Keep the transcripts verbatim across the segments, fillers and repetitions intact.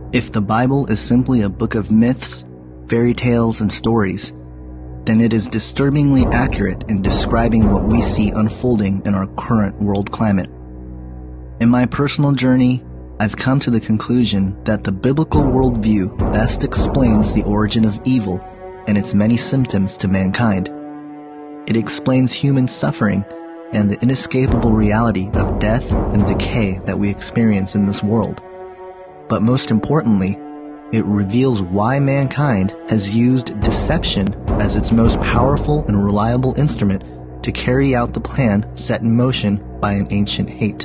If the Bible is simply a book of myths, fairy tales, and stories, then it is disturbingly accurate in describing what we see unfolding in our current world climate. In my personal journey, I've come to the conclusion that the biblical worldview best explains the origin of evil and its many symptoms to mankind. It explains human suffering and the inescapable reality of death and decay that we experience in this world. But most importantly, it reveals why mankind has used deception as its most powerful and reliable instrument to carry out the plan set in motion by an ancient hate.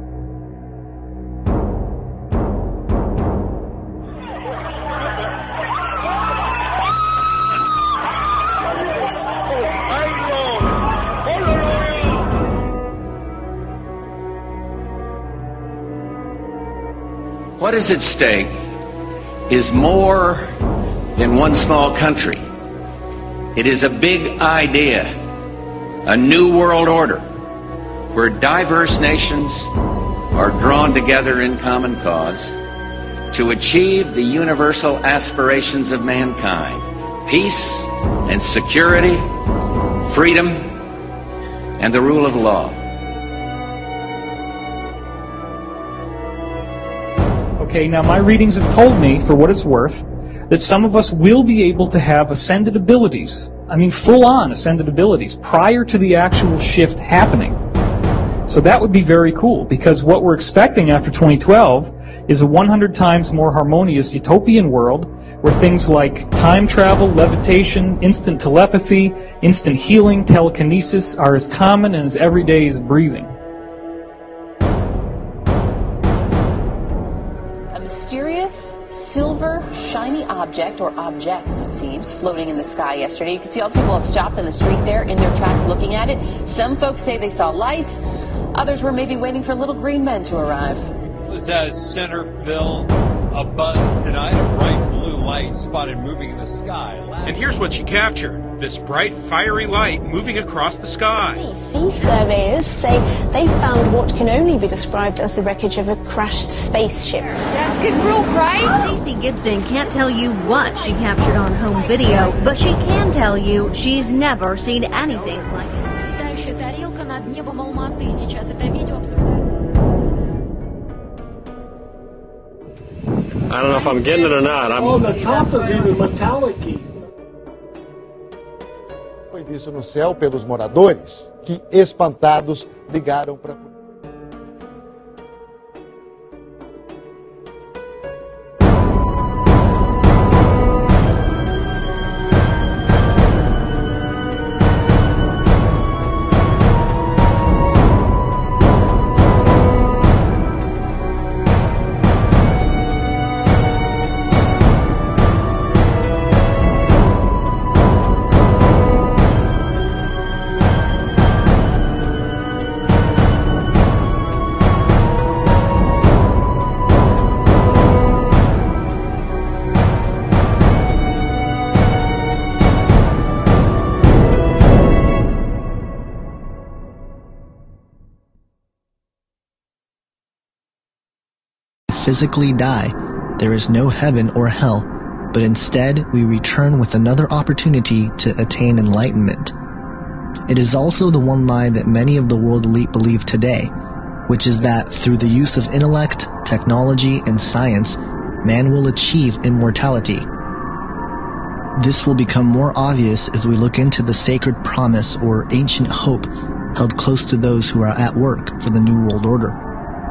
What is at stake is more than one small country. It is a big idea, a new world order, where diverse nations are drawn together in common cause to achieve the universal aspirations of mankind: peace and security, freedom, and the rule of law. Okay, now my readings have told me, for what it's worth, that some of us will be able to have ascended abilities. I mean, full-on ascended abilities prior to the actual shift happening. So that would be very cool, because what we're expecting after twenty twelve is a one hundred times more harmonious utopian world where things like time travel, levitation, instant telepathy, instant healing, telekinesis are as common and as everyday as breathing. Mysterious silver shiny object, or objects it seems, floating in the sky yesterday. You can see all the people stopped in the street there in their tracks looking at it. Some folks say they saw lights. Others were maybe waiting for little green men to arrive. This has Centerville abuzz tonight. A bright blue light spotted moving in the sky. And here's what she captured. This bright, fiery light moving across the sky. Sea surveyors say they found what can only be described as the wreckage of a crashed spaceship. That's good real bright. Stacey Gibson can't tell you what she captured on home video, but she can tell you she's never seen anything like it. I don't know if I'm getting it or not. I'm... Oh, the top is even metallic-y. Foi visto no céu pelos moradores, que, espantados, ligaram para... physically die, there is no heaven or hell, but instead we return with another opportunity to attain enlightenment. It is also the one lie that many of the world elite believe today, which is that through the use of intellect, technology, and science, man will achieve immortality. This will become more obvious as we look into the sacred promise or ancient hope held close to those who are at work for the New World Order.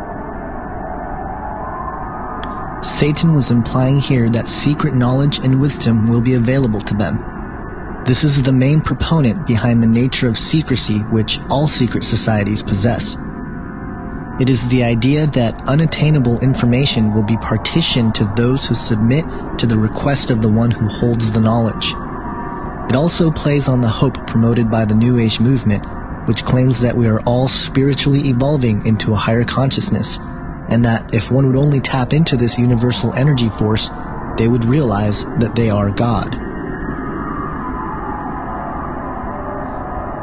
Satan was implying here that secret knowledge and wisdom will be available to them. This is the main proponent behind the nature of secrecy which all secret societies possess. It is the idea that unattainable information will be partitioned to those who submit to the request of the one who holds the knowledge. It also plays on the hope promoted by the New Age movement, which claims that we are all spiritually evolving into a higher consciousness, and that if one would only tap into this universal energy force, they would realize that they are God.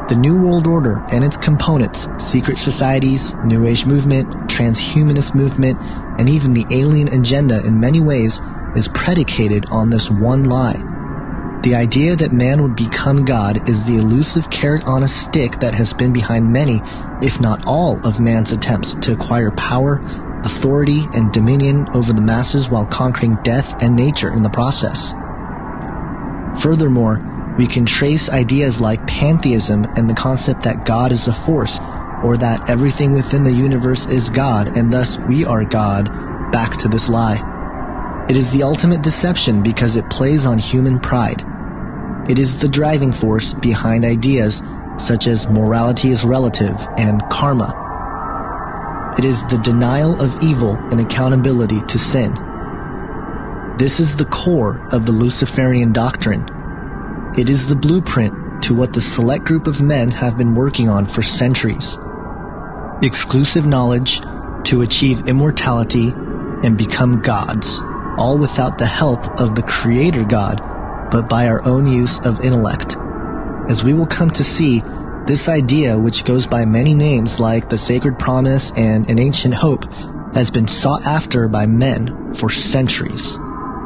The New World Order and its components, secret societies, New Age movement, transhumanist movement, and even the alien agenda in many ways is predicated on this one lie. The idea that man would become God is the elusive carrot on a stick that has been behind many, if not all, of man's attempts to acquire power, authority, and dominion over the masses while conquering death and nature in the process. Furthermore, we can trace ideas like pantheism and the concept that God is a force, or that everything within the universe is God, and thus we are God, back to this lie. It is the ultimate deception because it plays on human pride. It is the driving force behind ideas such as morality is relative and karma. It is the denial of evil and accountability to sin. This is the core of the Luciferian doctrine. It is the blueprint to what the select group of men have been working on for centuries. Exclusive knowledge to achieve immortality and become gods, all without the help of the Creator God, but by our own use of intellect. As we will come to see, this idea, which goes by many names like the Sacred Promise and an Ancient Hope, has been sought after by men for centuries.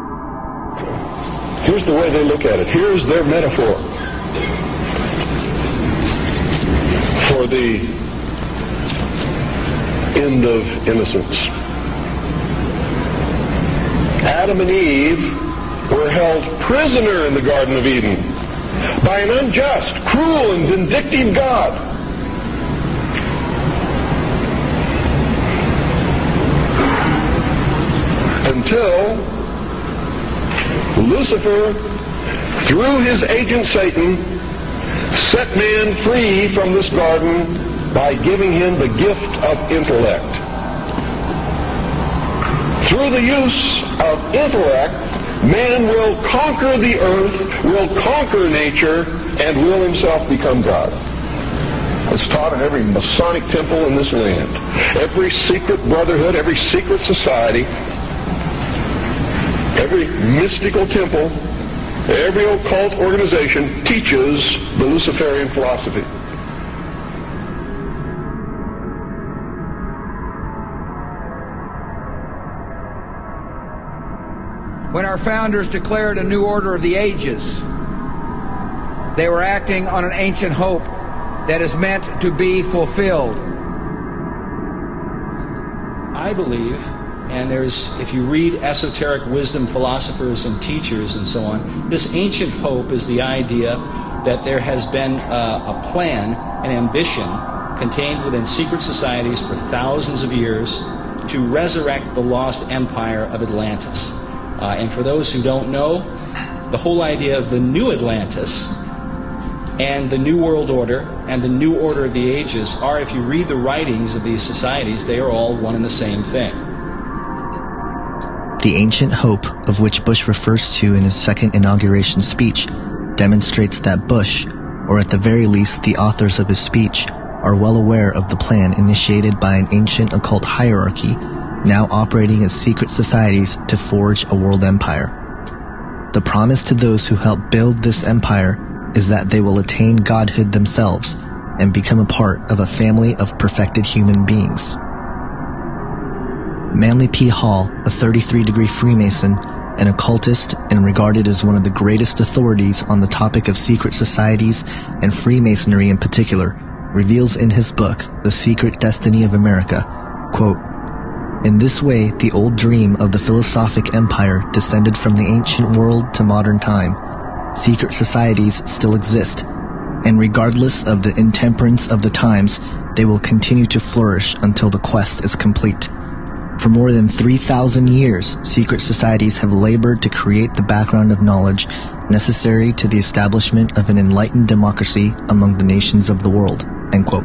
Here's the way they look at it. Here's their metaphor for the end of innocence. Adam and Eve were held prisoner in the Garden of Eden by an unjust, cruel, and vindictive God. Until Lucifer, through his agent Satan, set man free from this garden by giving him the gift of intellect. Through the use of intellect, man will conquer the earth, will conquer nature, and will himself become God. It's taught in every Masonic temple in this land. Every secret brotherhood, every secret society, every mystical temple, every occult organization teaches the Luciferian philosophy. When our founders declared a new order of the ages, they were acting on an ancient hope that is meant to be fulfilled. I believe, and there's, if you read esoteric wisdom philosophers and teachers and so on, this ancient hope is the idea that there has been a, a plan, an ambition contained within secret societies for thousands of years to resurrect the lost empire of Atlantis. Uh, and for those who don't know, the whole idea of the new Atlantis and the New World Order and the New Order of the Ages are, if you read the writings of these societies, they are all one and the same thing. The ancient hope, of which Bush refers to in his second inauguration speech, demonstrates that Bush, or at the very least the authors of his speech, are well aware of the plan initiated by an ancient occult hierarchy now operating as secret societies to forge a world empire. The promise to those who help build this empire is that they will attain godhood themselves and become a part of a family of perfected human beings. Manly P. Hall, a thirty-three degree Freemason, an occultist and regarded as one of the greatest authorities on the topic of secret societies and Freemasonry in particular, reveals in his book, The Secret Destiny of America, quote, "In this way, the old dream of the philosophic empire descended from the ancient world to modern time. Secret societies still exist, and regardless of the intemperance of the times, they will continue to flourish until the quest is complete. For more than three thousand years, secret societies have labored to create the background of knowledge necessary to the establishment of an enlightened democracy among the nations of the world." End quote.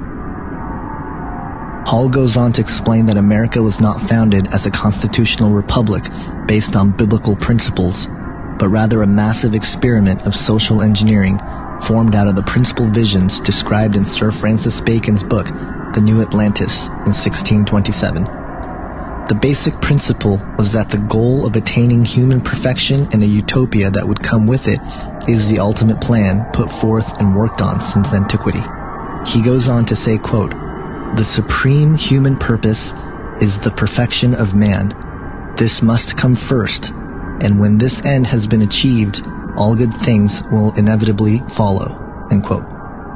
Hall goes on to explain that America was not founded as a constitutional republic based on biblical principles, but rather a massive experiment of social engineering formed out of the principal visions described in Sir Francis Bacon's book, The New Atlantis, in sixteen twenty-seven. The basic principle was that the goal of attaining human perfection and a utopia that would come with it is the ultimate plan put forth and worked on since antiquity. He goes on to say, quote, "The supreme human purpose is the perfection of man. This must come first, and when this end has been achieved, all good things will inevitably follow," end quote.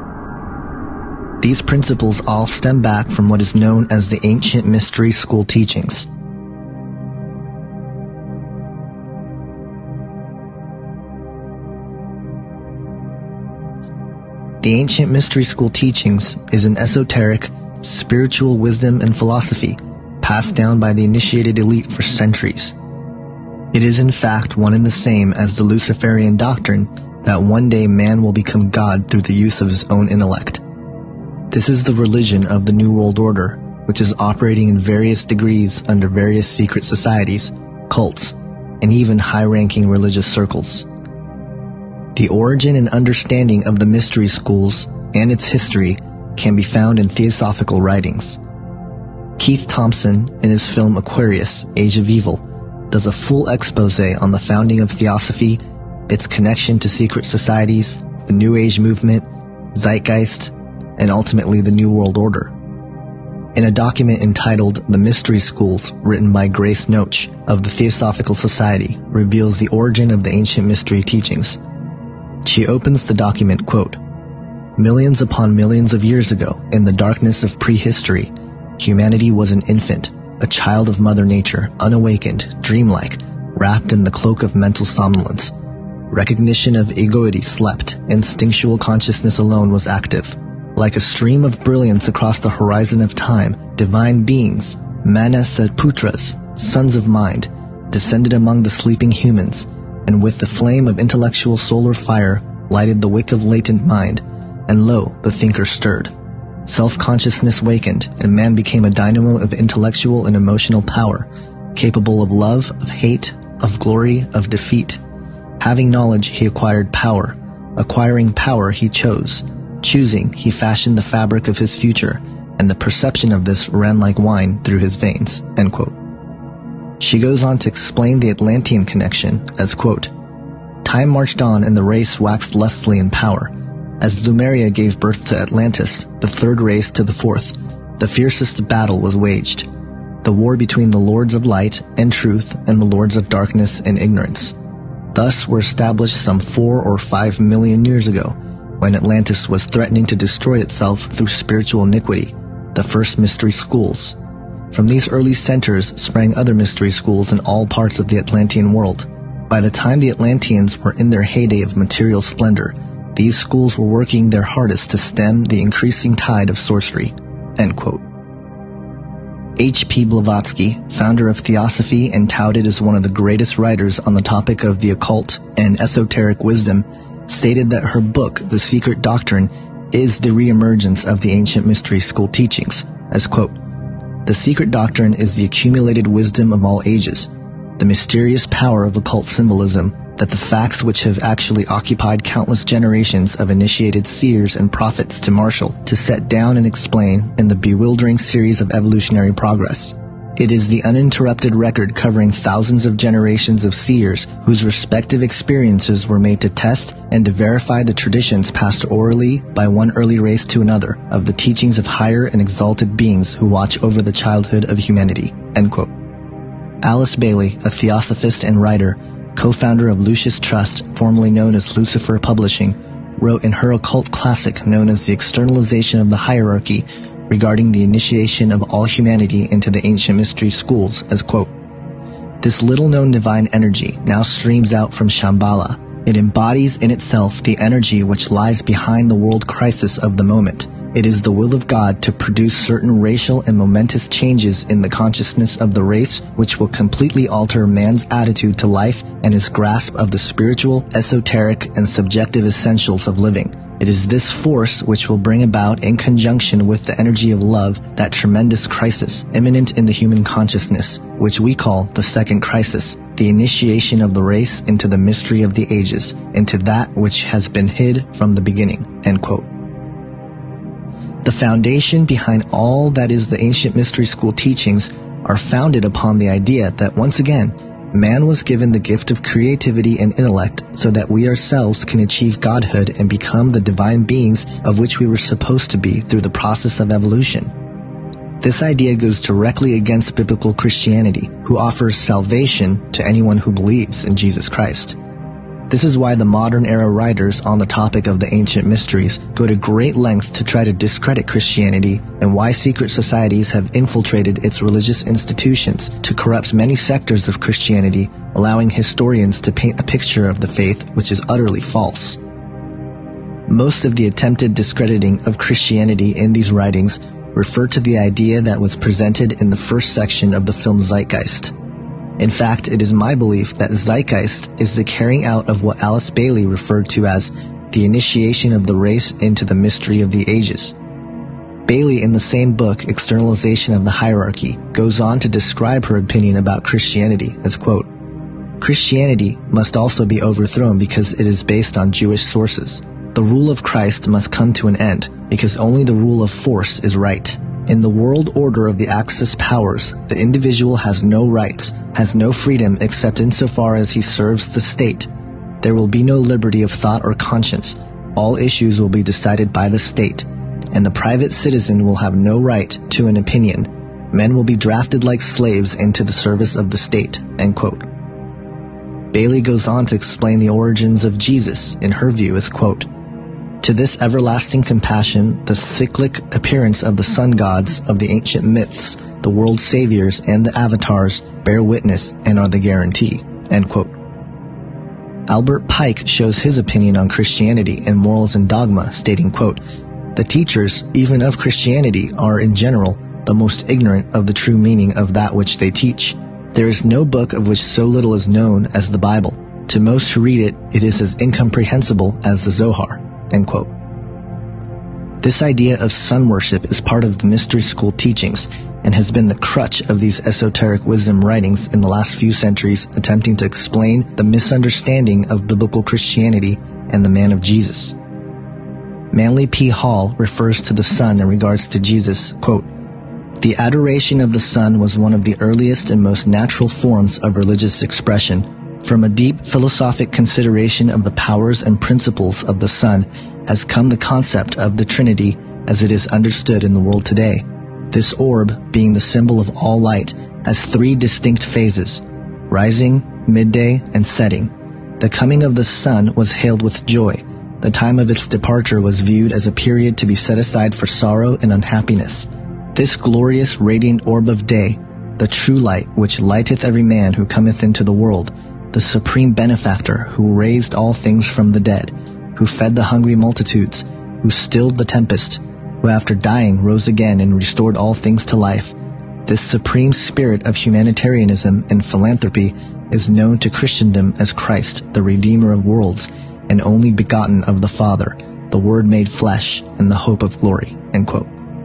These principles all stem back from what is known as the ancient mystery school teachings. The ancient mystery school teachings is an esoteric, spiritual wisdom and philosophy passed down by the initiated elite for centuries. It is in fact one and the same as the Luciferian doctrine that one day man will become God through the use of his own intellect. This is the religion of the New World Order, which is operating in various degrees under various secret societies, cults, and even high-ranking religious circles. The origin and understanding of the mystery schools and its history can be found in theosophical writings. Keith Thompson, in his film Aquarius, Age of Evil, does a full expose on the founding of theosophy, its connection to secret societies, the New Age movement, Zeitgeist, and ultimately the New World Order. In a document entitled The Mystery Schools, written by Grace Noach of the Theosophical Society, reveals the origin of the ancient mystery teachings. She opens the document, quote, "Millions upon millions of years ago, in the darkness of prehistory, humanity was an infant, a child of Mother Nature, unawakened, dreamlike, wrapped in the cloak of mental somnolence. Recognition of egoity slept, instinctual consciousness alone was active. Like a stream of brilliance across the horizon of time, divine beings, Manasatputras, sons of mind, descended among the sleeping humans, and with the flame of intellectual solar fire lighted the wick of latent mind, and lo, the thinker stirred. Self-consciousness wakened, and man became a dynamo of intellectual and emotional power, capable of love, of hate, of glory, of defeat. Having knowledge, he acquired power. Acquiring power, he chose. Choosing, he fashioned the fabric of his future, and the perception of this ran like wine through his veins," end quote. She goes on to explain the Atlantean connection as, quote, "Time marched on and the race waxed lustily in power. As Lemuria gave birth to Atlantis, the third race to the fourth, the fiercest battle was waged. The war between the lords of light and truth and the lords of darkness and ignorance. Thus were established some four or five million years ago, when Atlantis was threatening to destroy itself through spiritual iniquity, the first mystery schools. From these early centers sprang other mystery schools in all parts of the Atlantean world. By the time the Atlanteans were in their heyday of material splendor, these schools were working their hardest to stem the increasing tide of sorcery," end quote. H P Blavatsky, founder of Theosophy and touted as one of the greatest writers on the topic of the occult and esoteric wisdom, stated that her book, The Secret Doctrine, is the reemergence of the ancient mystery school teachings, as, quote, "The secret doctrine is the accumulated wisdom of all ages, the mysterious power of occult symbolism, that the facts which have actually occupied countless generations of initiated seers and prophets to marshal, to set down and explain in the bewildering series of evolutionary progress. It is the uninterrupted record covering thousands of generations of seers whose respective experiences were made to test and to verify the traditions passed orally by one early race to another of the teachings of higher and exalted beings who watch over the childhood of humanity," end quote. Alice Bailey, a theosophist and writer, co-founder of Lucis Trust, formerly known as Lucifer Publishing, wrote in her occult classic known as The Externalization of the Hierarchy regarding the initiation of all humanity into the ancient mystery schools as, quote, "This little-known divine energy now streams out from Shambhala. It embodies in itself the energy which lies behind the world crisis of the moment. It is the will of God to produce certain racial and momentous changes in the consciousness of the race which will completely alter man's attitude to life and his grasp of the spiritual, esoteric, and subjective essentials of living. It is this force which will bring about, in conjunction with the energy of love, that tremendous crisis imminent in the human consciousness, which we call the second crisis, the initiation of the race into the mystery of the ages, into that which has been hid from the beginning," end quote. The foundation behind all that is the ancient mystery school teachings are founded upon the idea that once again, Man was given the gift of creativity and intellect so that we ourselves can achieve godhood and become the divine beings of which we were supposed to be through the process of evolution. This idea goes directly against biblical Christianity, who offers salvation to anyone who believes in Jesus Christ. This is why the modern era writers on the topic of the ancient mysteries go to great lengths to try to discredit Christianity, and why secret societies have infiltrated its religious institutions to corrupt many sectors of Christianity, allowing historians to paint a picture of the faith which is utterly false. Most of the attempted discrediting of Christianity in these writings refer to the idea that was presented in the first section of the film Zeitgeist. In fact, it is my belief that Zeitgeist is the carrying out of what Alice Bailey referred to as the initiation of the race into the mystery of the ages. Bailey, in the same book, Externalization of the Hierarchy, goes on to describe her opinion about Christianity as, quote, "Christianity must also be overthrown because it is based on Jewish sources. The rule of Christ must come to an end because only the rule of force is right. In the world order of the Axis powers, the individual has no rights, has no freedom except insofar as he serves the state. There will be no liberty of thought or conscience. All issues will be decided by the state, and the private citizen will have no right to an opinion. Men will be drafted like slaves into the service of the state." End quote. Bailey goes on to explain the origins of Jesus, in her view, as, quote, "To this everlasting compassion, the cyclic appearance of the sun gods of the ancient myths, the world saviors, and the avatars bear witness and are the guarantee." End quote. Albert Pike shows his opinion on Christianity in Morals and Dogma, stating, quote, "The teachers, even of Christianity, are in general the most ignorant of the true meaning of that which they teach. There is no book of which so little is known as the Bible. To most who read it, it is as incomprehensible as the Zohar." End quote. This idea of sun worship is part of the mystery school teachings and has been the crutch of these esoteric wisdom writings in the last few centuries, attempting to explain the misunderstanding of biblical Christianity and the man of Jesus. Manly P. Hall refers to the sun in regards to Jesus, quote, "The adoration of the sun was one of the earliest and most natural forms of religious expression. From a deep philosophic consideration of the powers and principles of the sun has come the concept of the Trinity as it is understood in the world today. This orb, being the symbol of all light, has three distinct phases: rising, midday, and setting. The coming of the sun was hailed with joy. The time of its departure was viewed as a period to be set aside for sorrow and unhappiness. This glorious radiant orb of day, the true light which lighteth every man who cometh into the world, the supreme benefactor who raised all things from the dead, who fed the hungry multitudes, who stilled the tempest, who after dying rose again and restored all things to life. This supreme spirit of humanitarianism and philanthropy is known to Christendom as Christ, the Redeemer of worlds, and only begotten of the Father, the Word made flesh, and the hope of glory." End quote.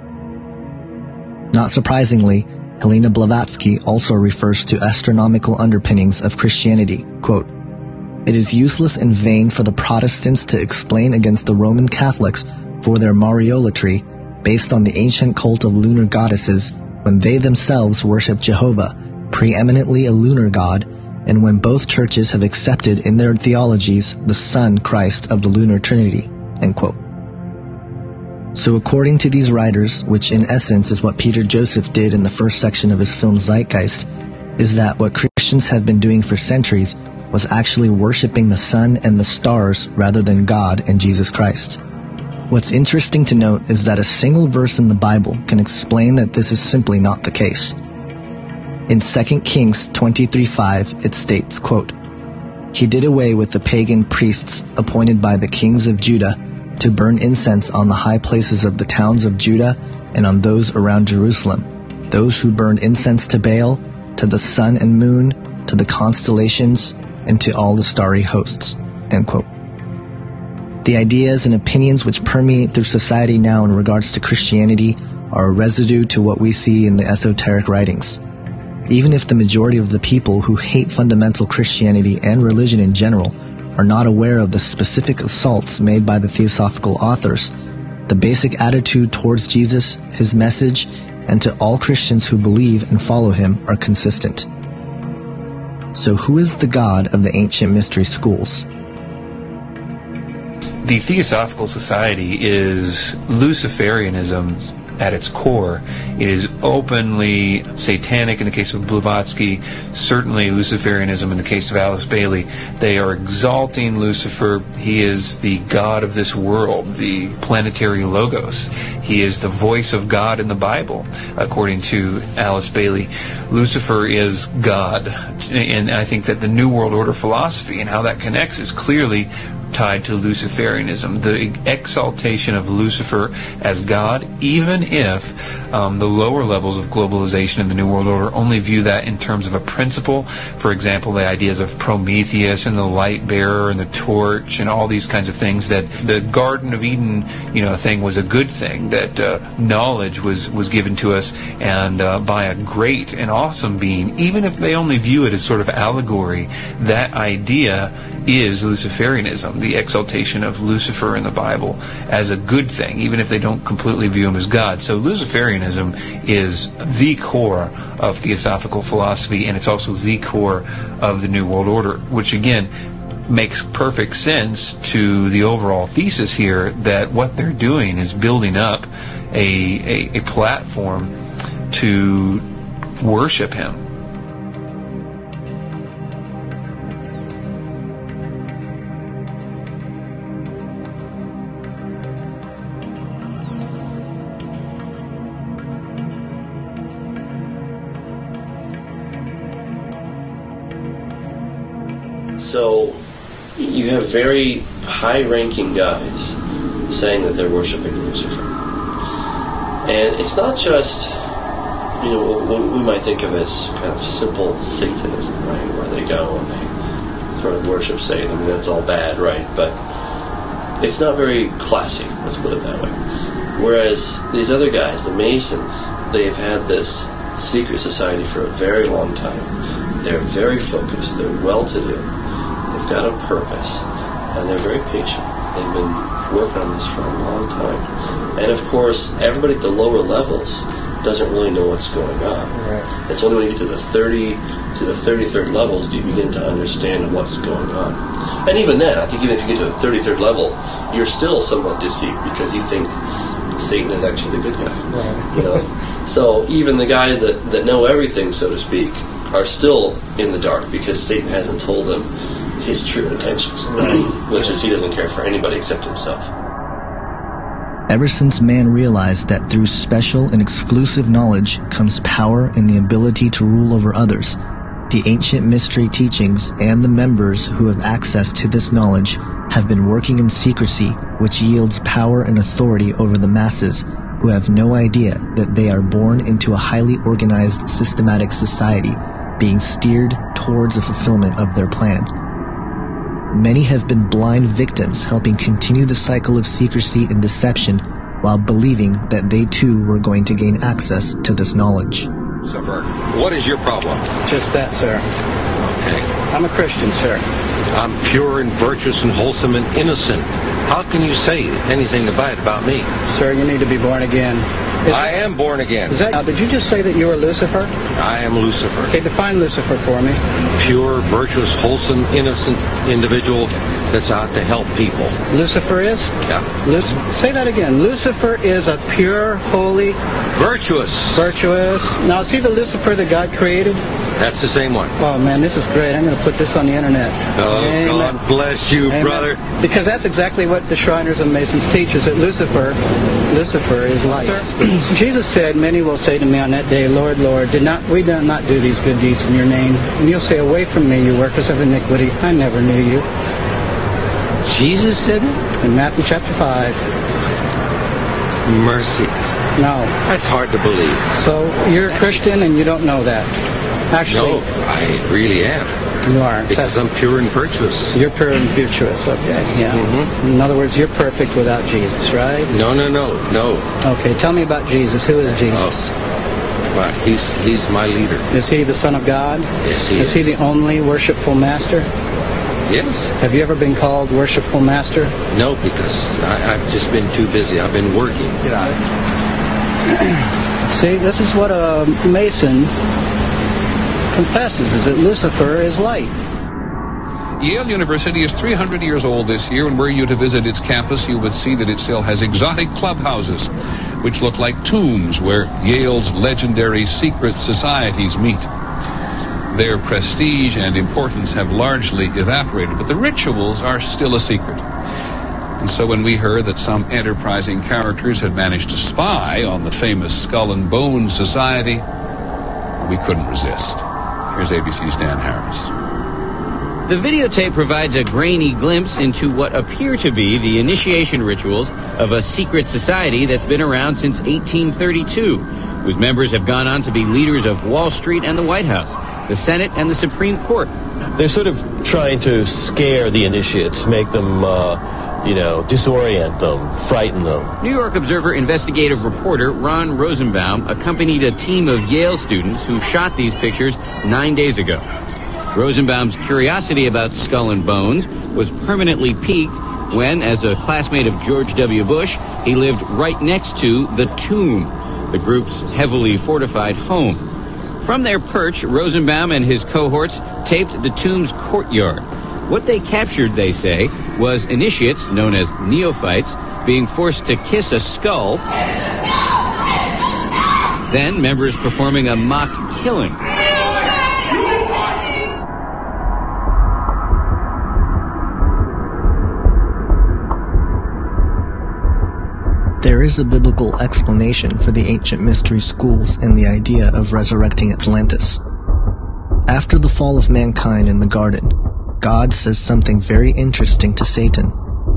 Not surprisingly, Helena Blavatsky also refers to astronomical underpinnings of Christianity, quote, "It is useless and vain for the Protestants to explain against the Roman Catholics for their Mariolatry, based on the ancient cult of lunar goddesses, when they themselves worship Jehovah, preeminently a lunar god, and when both churches have accepted in their theologies the Son Christ of the lunar Trinity." End quote. So according to these writers, which in essence is what Peter Joseph did in the first section of his film Zeitgeist, is that what Christians have been doing for centuries was actually worshiping the sun and the stars rather than God and Jesus Christ. What's interesting to note is that a single verse in the Bible can explain that this is simply not the case. In Second Kings twenty-three five, it states, quote, "He did away with the pagan priests appointed by the kings of Judah to burn incense on the high places of the towns of Judah and on those around Jerusalem, those who burned incense to Baal, to the sun and moon, to the constellations, and to all the starry hosts." End quote. The ideas and opinions which permeate through society now in regards to Christianity are a residue to what we see in the esoteric writings. Even if the majority of the people who hate fundamental Christianity and religion in general are not aware of the specific assaults made by the theosophical authors, the basic attitude towards Jesus, his message, and to all Christians who believe and follow him are consistent. So who is the God of the ancient mystery schools? The Theosophical Society is Luciferianism at its core. It is openly satanic in the case of Blavatsky, certainly Luciferianism in the case of Alice Bailey. They are exalting Lucifer. He is the God of this world, the planetary logos. He is the voice of God in the Bible, according to Alice Bailey. Lucifer is God. And I think that the New World Order philosophy and how that connects is clearly tied to Luciferianism, the exaltation of Lucifer as God, even if um, the lower levels of globalization in the New World Order only view that in terms of a principle. For example, the ideas of Prometheus and the light bearer and the torch and all these kinds of things, that the Garden of Eden, you know, thing was a good thing, that uh, knowledge was, was given to us and uh, by a great and awesome being. Even if they only view it as sort of allegory, that idea is Luciferianism, the exaltation of Lucifer in the Bible as a good thing, even if they don't completely view him as God. So Luciferianism is the core of Theosophical philosophy, and it's also the core of the New World Order, which again makes perfect sense to the overall thesis here that what they're doing is building up a, a, a platform to worship him. So you have very high-ranking guys saying that they're worshiping Lucifer. And it's not just, you know, what we might think of as kind of simple Satanism, right, where they go and they sort of worship Satan. I mean, that's all bad, right? But it's not very classy, let's put it that way. Whereas these other guys, the Masons, they've had this secret society for a very long time. They're very focused. They're well-to-do. They've got a purpose, and they're very patient. They've been working on this for a long time. And of course, everybody at the lower levels doesn't really know what's going on. Right. It's only when you get to the thirty to the thirty-third levels do you begin to understand what's going on. And even then, I think even if you get to the thirty-third level, you're still somewhat deceived because you think Satan is actually the good guy. Right. You know, so even the guys that, that know everything, so to speak, are still in the dark because Satan hasn't told them his true intentions, which is he doesn't care for anybody except himself. Ever since man realized that through special and exclusive knowledge comes power and the ability to rule over others, the ancient mystery teachings and the members who have access to this knowledge have been working in secrecy, which yields power and authority over the masses who have no idea that they are born into a highly organized systematic society being steered towards the fulfillment of their plan. Many have been blind victims helping continue the cycle of secrecy and deception while believing that they too were going to gain access to this knowledge. Sir, what is your problem? Just that, sir. Okay. I'm a Christian, sir. I'm pure and virtuous and wholesome and innocent. How can you say anything bad about me? Sir, you need to be born again. Is I am born again. Is that, now, did you just say that you were Lucifer? I am Lucifer. Okay, define Lucifer for me. Pure, virtuous, wholesome, innocent individual that's out to help people. Lucifer is? Yeah. Luc- say that again. Lucifer is a pure, holy... Virtuous. Virtuous. Now, is he the Lucifer that God created? That's the same one. Oh, man, this is great. I'm going to put this on the internet. Oh, Amen. God bless you, Amen. brother. Because that's exactly what the Shriners and Masons teach, is that Lucifer, Lucifer is light. Jesus said, many will say to me on that day, Lord, Lord, did not we did not do these good deeds in your name? And you'll say, away from me, you workers of iniquity. I never knew you. Jesus said it? In Matthew chapter five. Mercy. No. That's hard to believe. So you're a Christian and you don't know that. Actually, no, I really am. You are. Because I'm pure and virtuous. You're pure and virtuous, okay. Yeah. Mm-hmm. In other words, you're perfect without Jesus, right? No, no, no, no. Okay, tell me about Jesus. Who is Jesus? Oh. Well, he's, he's my leader. Is he the Son of God? Yes, he is. Is he the only worshipful master? Yes. Have you ever been called worshipful master? No, because I, I've just been too busy. I've been working. Get out. See, this is what a Mason confesses is that Lucifer is light. Yale University is three hundred years old this year, and were you to visit its campus, you would see that it still has exotic clubhouses, which look like tombs where Yale's legendary secret societies meet. Their prestige and importance have largely evaporated, but the rituals are still a secret. And so when we heard that some enterprising characters had managed to spy on the famous Skull and Bones Society, we couldn't resist. Here's A B C's Dan Harris. The videotape provides a grainy glimpse into what appear to be the initiation rituals of a secret society that's been around since eighteen thirty-two, whose members have gone on to be leaders of Wall Street and the White House, the Senate and the Supreme Court. They're sort of trying to scare the initiates, make them, uh, you know, disorient them, frighten them. New York Observer investigative reporter Ron Rosenbaum accompanied a team of Yale students who shot these pictures nine days ago. Rosenbaum's curiosity about Skull and Bones was permanently piqued when, as a classmate of George W. Bush, he lived right next to the Tomb, the group's heavily fortified home. From their perch, Rosenbaum and his cohorts taped the Tomb's courtyard. What they captured, they say, was initiates, known as neophytes, being forced to kiss a skull, then members performing a mock killing. There is a biblical explanation for the ancient mystery schools and the idea of resurrecting Atlantis. After the fall of mankind in the garden, God says something very interesting to Satan.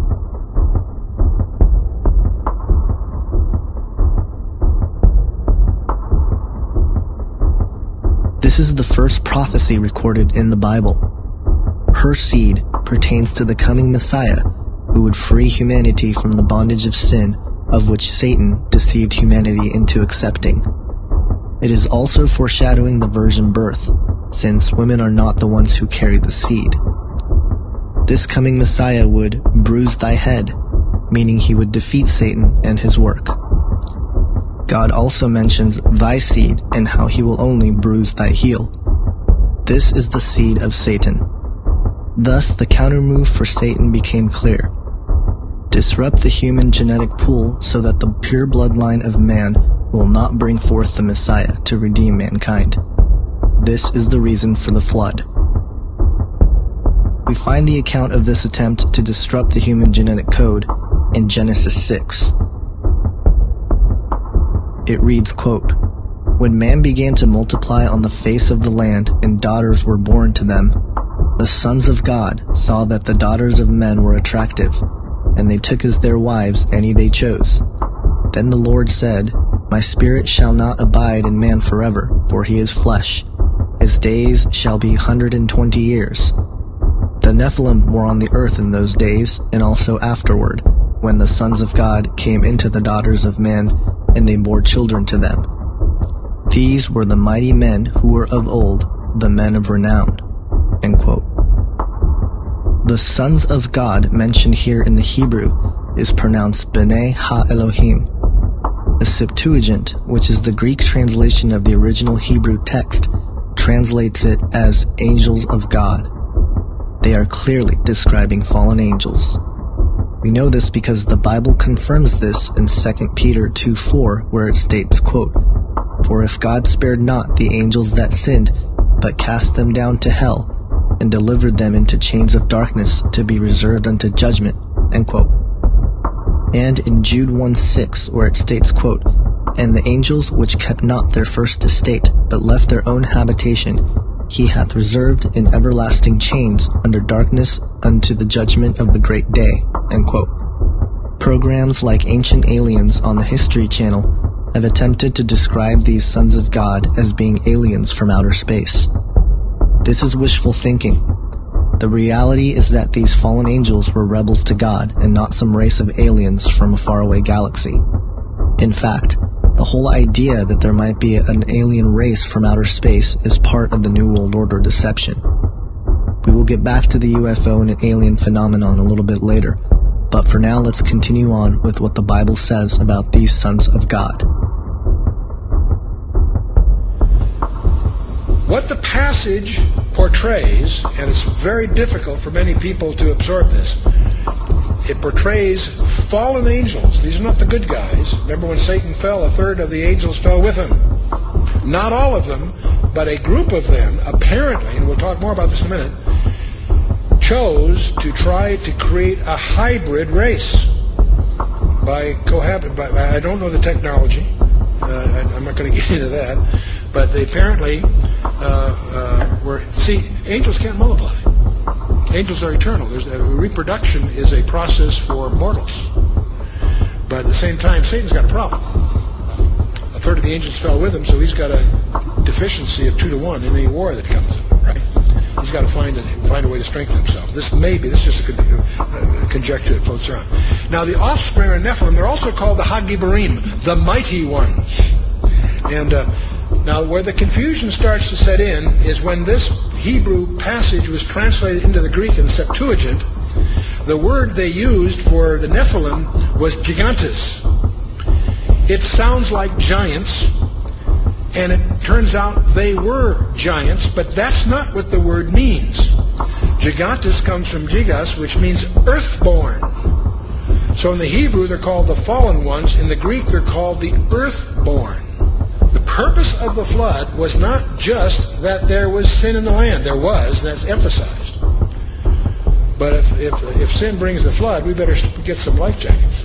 This is the first prophecy recorded in the Bible. Her seed pertains to the coming Messiah, who would free humanity from the bondage of sin, of which Satan deceived humanity into accepting. It is also foreshadowing the virgin birth, since women are not the ones who carry the seed. This coming Messiah would bruise thy head, meaning he would defeat Satan and his work. God also mentions thy seed and how he will only bruise thy heel. This is the seed of Satan. Thus, the countermove for Satan became clear. Disrupt the human genetic pool so that the pure bloodline of man will not bring forth the Messiah to redeem mankind. This is the reason for the flood. We find the account of this attempt to disrupt the human genetic code in Genesis six. It reads, quote, "When man began to multiply on the face of the land and daughters were born to them, the sons of God saw that the daughters of men were attractive, and they took as their wives any they chose. Then the Lord said, My spirit shall not abide in man forever, for he is flesh. His days shall be hundred and twenty years. The Nephilim were on the earth in those days, and also afterward, when the sons of God came into the daughters of men, and they bore children to them. These were the mighty men who were of old, the men of renown." End quote. The sons of God mentioned here in the Hebrew is pronounced B'nai Ha-Elohim. The Septuagint, which is the Greek translation of the original Hebrew text, translates it as angels of God. They are clearly describing fallen angels. We know this because the Bible confirms this in Second Peter two four, where it states, quote, "For if God spared not the angels that sinned, but cast them down to hell, and delivered them into chains of darkness to be reserved unto judgment," end quote. And in Jude one six, where it states, quote, "And the angels which kept not their first estate, but left their own habitation, he hath reserved in everlasting chains under darkness unto the judgment of the great day," end quote. Programs like Ancient Aliens on the History Channel have attempted to describe these sons of God as being aliens from outer space. This is wishful thinking. The reality is that these fallen angels were rebels to God and not some race of aliens from a faraway galaxy. In fact, the whole idea that there might be an alien race from outer space is part of the New World Order deception. We will get back to the U F O and alien phenomenon a little bit later, but for now let's continue on with what the Bible says about these sons of God. What the passage portrays, and it's very difficult for many people to absorb this, it portrays fallen angels. These are not the good guys. Remember when Satan fell, a third of the angels fell with him. Not all of them, but a group of them, apparently, and we'll talk more about this in a minute, chose to try to create a hybrid race by cohabit. By, I don't know the technology. Uh, I'm not going to get into that. But they apparently uh, uh, were... See, angels can't multiply. Angels are eternal. There's, uh, reproduction is a process for mortals. But at the same time, Satan's got a problem. A third of the angels fell with him, so he's got a deficiency of two to one in any war that comes, right? He's got to find a, find a way to strengthen himself. This may be, this is just a, con- a conjecture that floats around. Now, the offspring of Nephilim, they're also called the Hagibarim, the mighty ones. And uh, now, where the confusion starts to set in is when this Hebrew passage was translated into the Greek in the Septuagint, the word they used for the Nephilim was gigantes. It sounds like giants, and it turns out they were giants, but that's not what the word means. Gigantes comes from gigas, which means earthborn. So in the Hebrew, they're called the fallen ones. In the Greek, they're called the earthborn. The purpose of the flood was not just that there was sin in the land. There was, that's emphasized. But if, if, if sin brings the flood, we better get some life jackets.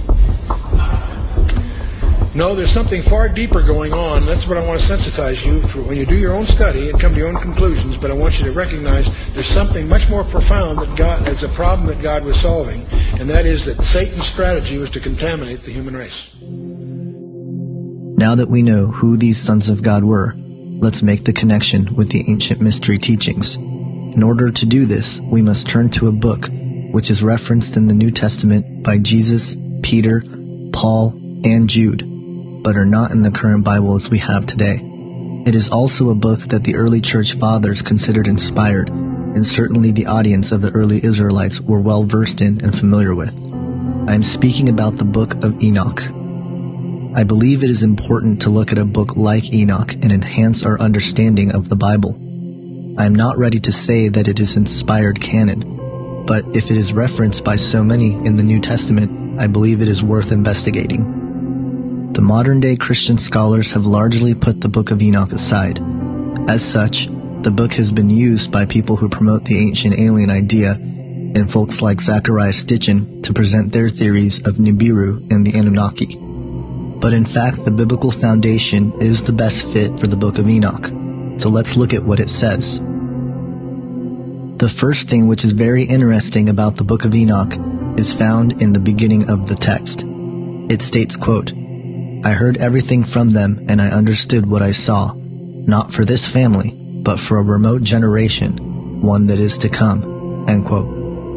No, there's something far deeper going on. That's what I want to sensitize you for when you do your own study and come to your own conclusions. But I want you to recognize there's something much more profound that God, as a problem that God was solving, and that is that Satan's strategy was to contaminate the human race. Now that we know who these sons of God were, let's make the connection with the ancient mystery teachings. In order to do this, we must turn to a book which is referenced in the New Testament by Jesus, Peter, Paul, and Jude, but are not in the current Bible as we have today. It is also a book that the early church fathers considered inspired, and certainly the audience of the early Israelites were well versed in and familiar with. I am speaking about the book of Enoch. I believe it is important to look at a book like Enoch and enhance our understanding of the Bible. I am not ready to say that it is inspired canon, but if it is referenced by so many in the New Testament, I believe it is worth investigating. The modern-day Christian scholars have largely put the Book of Enoch aside. As such, the book has been used by people who promote the ancient alien idea and folks like Zachariah Stitchin to present their theories of Nibiru and the Anunnaki. But in fact, the biblical foundation is the best fit for the Book of Enoch. So let's look at what it says. The first thing which is very interesting about the Book of Enoch is found in the beginning of the text. It states, quote, "I heard everything from them, and I understood what I saw, not for this family, but for a remote generation, one that is to come." End quote.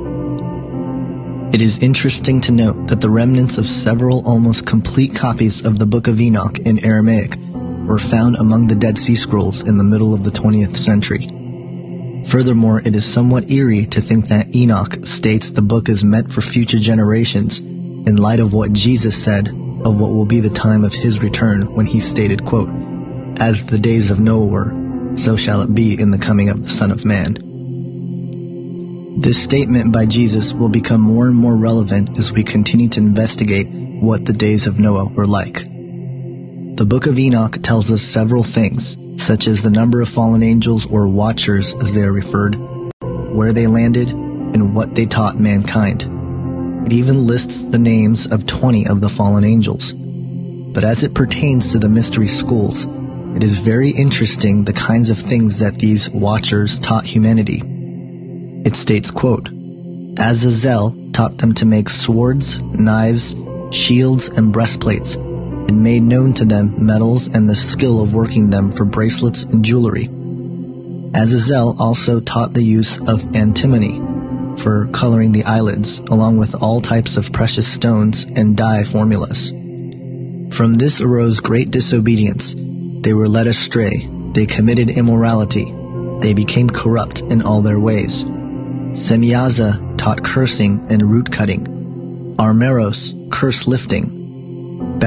It is interesting to note that the remnants of several almost complete copies of the Book of Enoch in Aramaic were found among the Dead Sea Scrolls in the middle of the twentieth century. Furthermore, it is somewhat eerie to think that Enoch states the book is meant for future generations in light of what Jesus said of what will be the time of his return when he stated, quote, "As the days of Noah were, so shall it be in the coming of the Son of Man." This statement by Jesus will become more and more relevant as we continue to investigate what the days of Noah were like. The Book of Enoch tells us several things, such as the number of fallen angels or watchers as they are referred, where they landed, and what they taught mankind. It even lists the names of twenty of the fallen angels. But as it pertains to the mystery schools, it is very interesting the kinds of things that these watchers taught humanity. It states, quote, "Azazel taught them to make swords, knives, shields, and breastplates, and made known to them metals and the skill of working them for bracelets and jewelry. Azazel also taught the use of antimony for coloring the eyelids, along with all types of precious stones and dye formulas. From this arose great disobedience. They were led astray. They committed immorality. They became corrupt in all their ways. Semyaza taught cursing and root cutting. Armeros, curse lifting.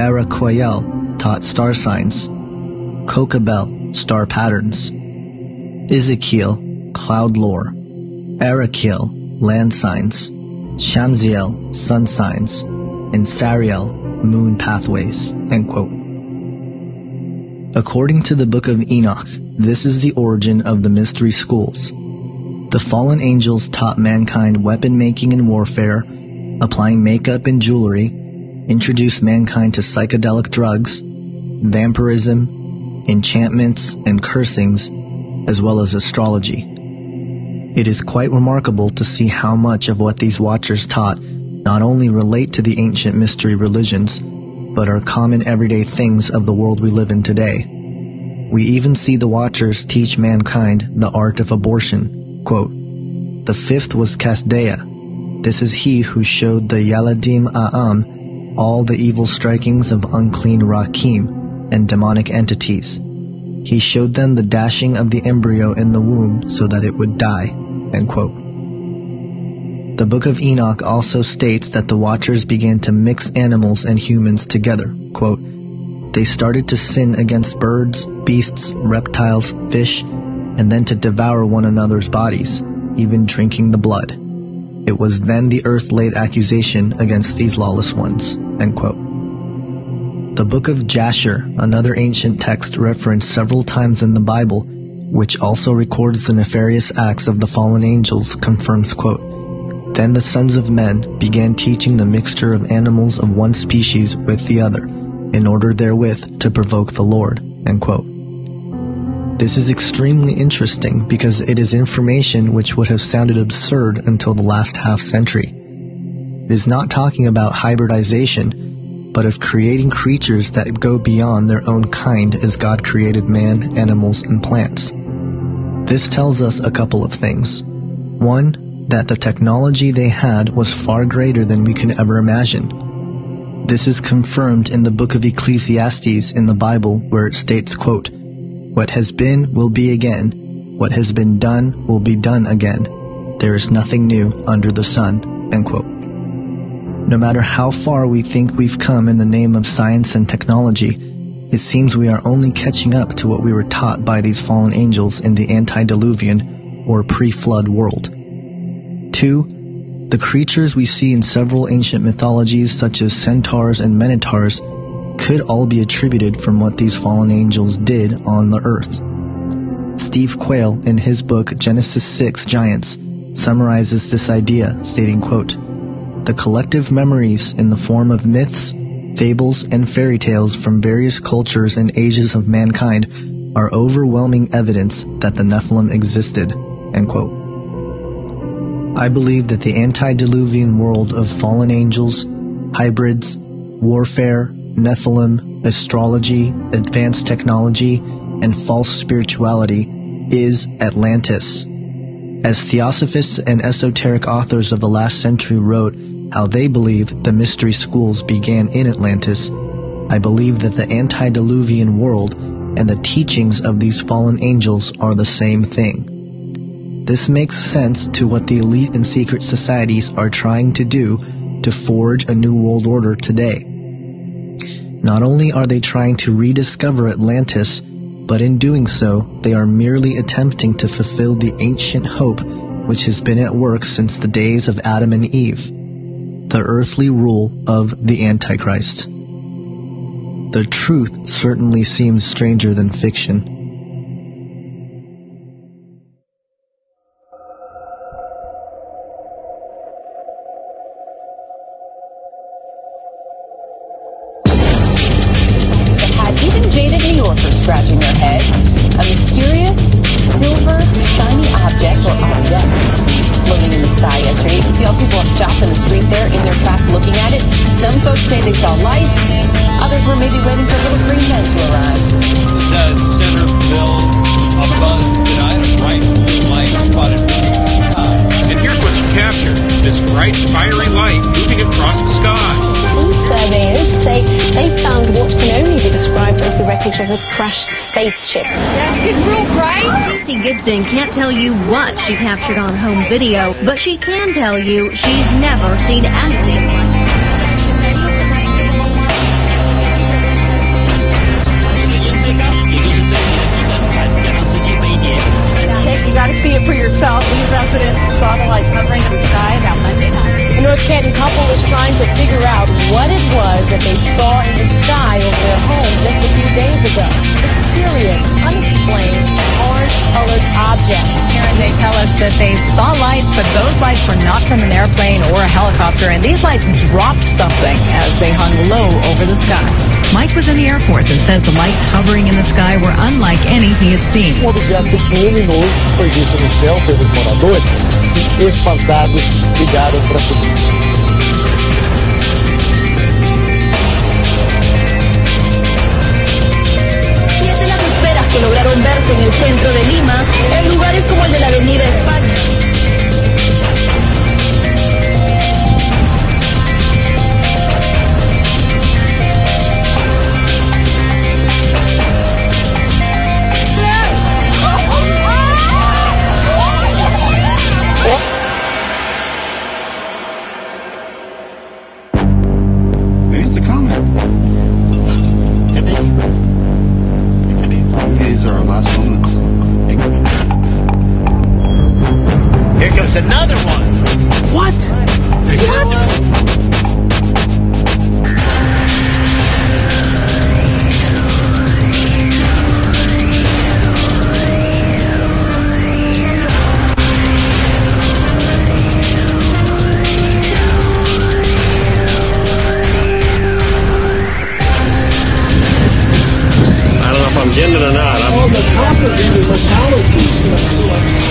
Barakoyel taught star signs. Kokabel, star patterns. Ezekiel, cloud lore, Arakiel, land signs, Shamziel, sun signs, and Sariel, moon pathways, end quote. According to the Book of Enoch, this is the origin of the mystery schools. The fallen angels taught mankind weapon making and warfare, applying makeup and jewelry, introduced mankind to psychedelic drugs, vampirism, enchantments, and cursings, as well as astrology. It is quite remarkable to see how much of what these watchers taught not only relate to the ancient mystery religions, but are common everyday things of the world we live in today. We even see the watchers teach mankind the art of abortion. Quote, "The fifth was Kasdeya. This is he who showed the Yaladim A'am all the evil strikings of unclean Rakim and demonic entities. He showed them the dashing of the embryo in the womb so that it would die." End quote. The Book of Enoch also states that the watchers began to mix animals and humans together. Quote, "They started to sin against birds, beasts, reptiles, fish, and then to devour one another's bodies, even drinking the blood. It was then the earth laid accusation against these lawless ones." End quote. The Book of Jasher, another ancient text referenced several times in the Bible, which also records the nefarious acts of the fallen angels, confirms, quote, "Then the sons of men began teaching the mixture of animals of one species with the other, in order therewith to provoke the Lord." End quote. This is extremely interesting because it is information which would have sounded absurd until the last half century. It is not talking about hybridization, but of creating creatures that go beyond their own kind as God created man, animals, and plants. This tells us a couple of things. One, that the technology they had was far greater than we could ever imagine. This is confirmed in the book of Ecclesiastes in the Bible, where it states, quote, "What has been will be again. What has been done will be done again. There is nothing new under the sun." End quote. No matter how far we think we've come in the name of science and technology, it seems we are only catching up to what we were taught by these fallen angels in the antediluvian or pre-flood world. Two, the creatures we see in several ancient mythologies such as centaurs and minotaurs could all be attributed from what these fallen angels did on the earth. Steve Quayle, in his book Genesis six Giants, summarizes this idea, stating, quote, "The collective memories in the form of myths, fables, and fairy tales from various cultures and ages of mankind are overwhelming evidence that the Nephilim existed." End quote. I believe that the antediluvian world of fallen angels, hybrids, warfare, Nephilim, astrology, advanced technology, and false spirituality is Atlantis. As theosophists and esoteric authors of the last century wrote how they believe the mystery schools began in Atlantis, I believe that the antediluvian world and the teachings of these fallen angels are the same thing. This makes sense to what the elite and secret societies are trying to do to forge a new world order today. Not only are they trying to rediscover Atlantis, but in doing so, they are merely attempting to fulfill the ancient hope which has been at work since the days of Adam and Eve, the earthly rule of the Antichrist. The truth certainly seems stranger than fiction. Jaded New Yorkers scratching their heads. A mysterious silver shiny object or objects, it seems, floating in the sky yesterday. You can see all the people stopped in the street there in their tracks looking at it. Some folks say they saw lights. Others were maybe waiting for little green men to arrive. The Centerville abuzz tonight, a bright blue light spotted moving in the sky. And here's what you captured. This bright, fiery light moving across the sky. Sea surveyors say they found what can only be described as the wreckage of a crashed spaceship. That's getting real bright. Stacey Gibson can't tell you what she captured on home video, but she can tell you she's never seen anything like it. saw the light hovering in the sky about Monday night. A North Canton couple is trying to figure out what it was that they saw in the sky over their home just a few days ago. Mysterious, unexplained, orange-colored objects. Karen, they tell us that they saw lights, but those lights were not from an airplane or a helicopter, and these lights dropped something as they hung low over the sky. Mike was in the Air Force and says the lights hovering in the sky were unlike any he had seen. Um objeto luminoso foi visto no céu pelos moradores que, espantados, ligaram para a polícia. Siete las esferas que lograron verse en el centro de Lima, en lugares como el de la Avenida España. Another one. What? What? I don't know if I'm getting it or not. I'm... All the prophecy, the locality.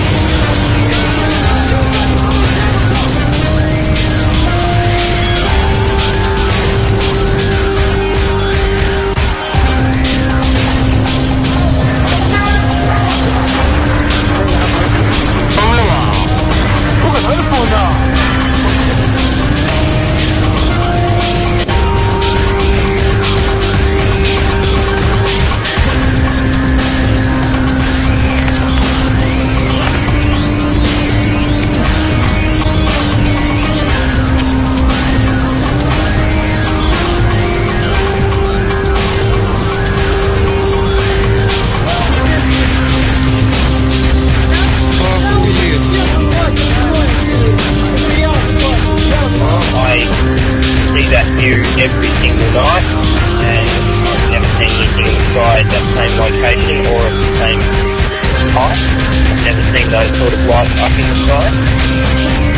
Every single night, and I've never seen anything in the sky at that same location or at the same height. I've never seen those sort of lights up in the sky.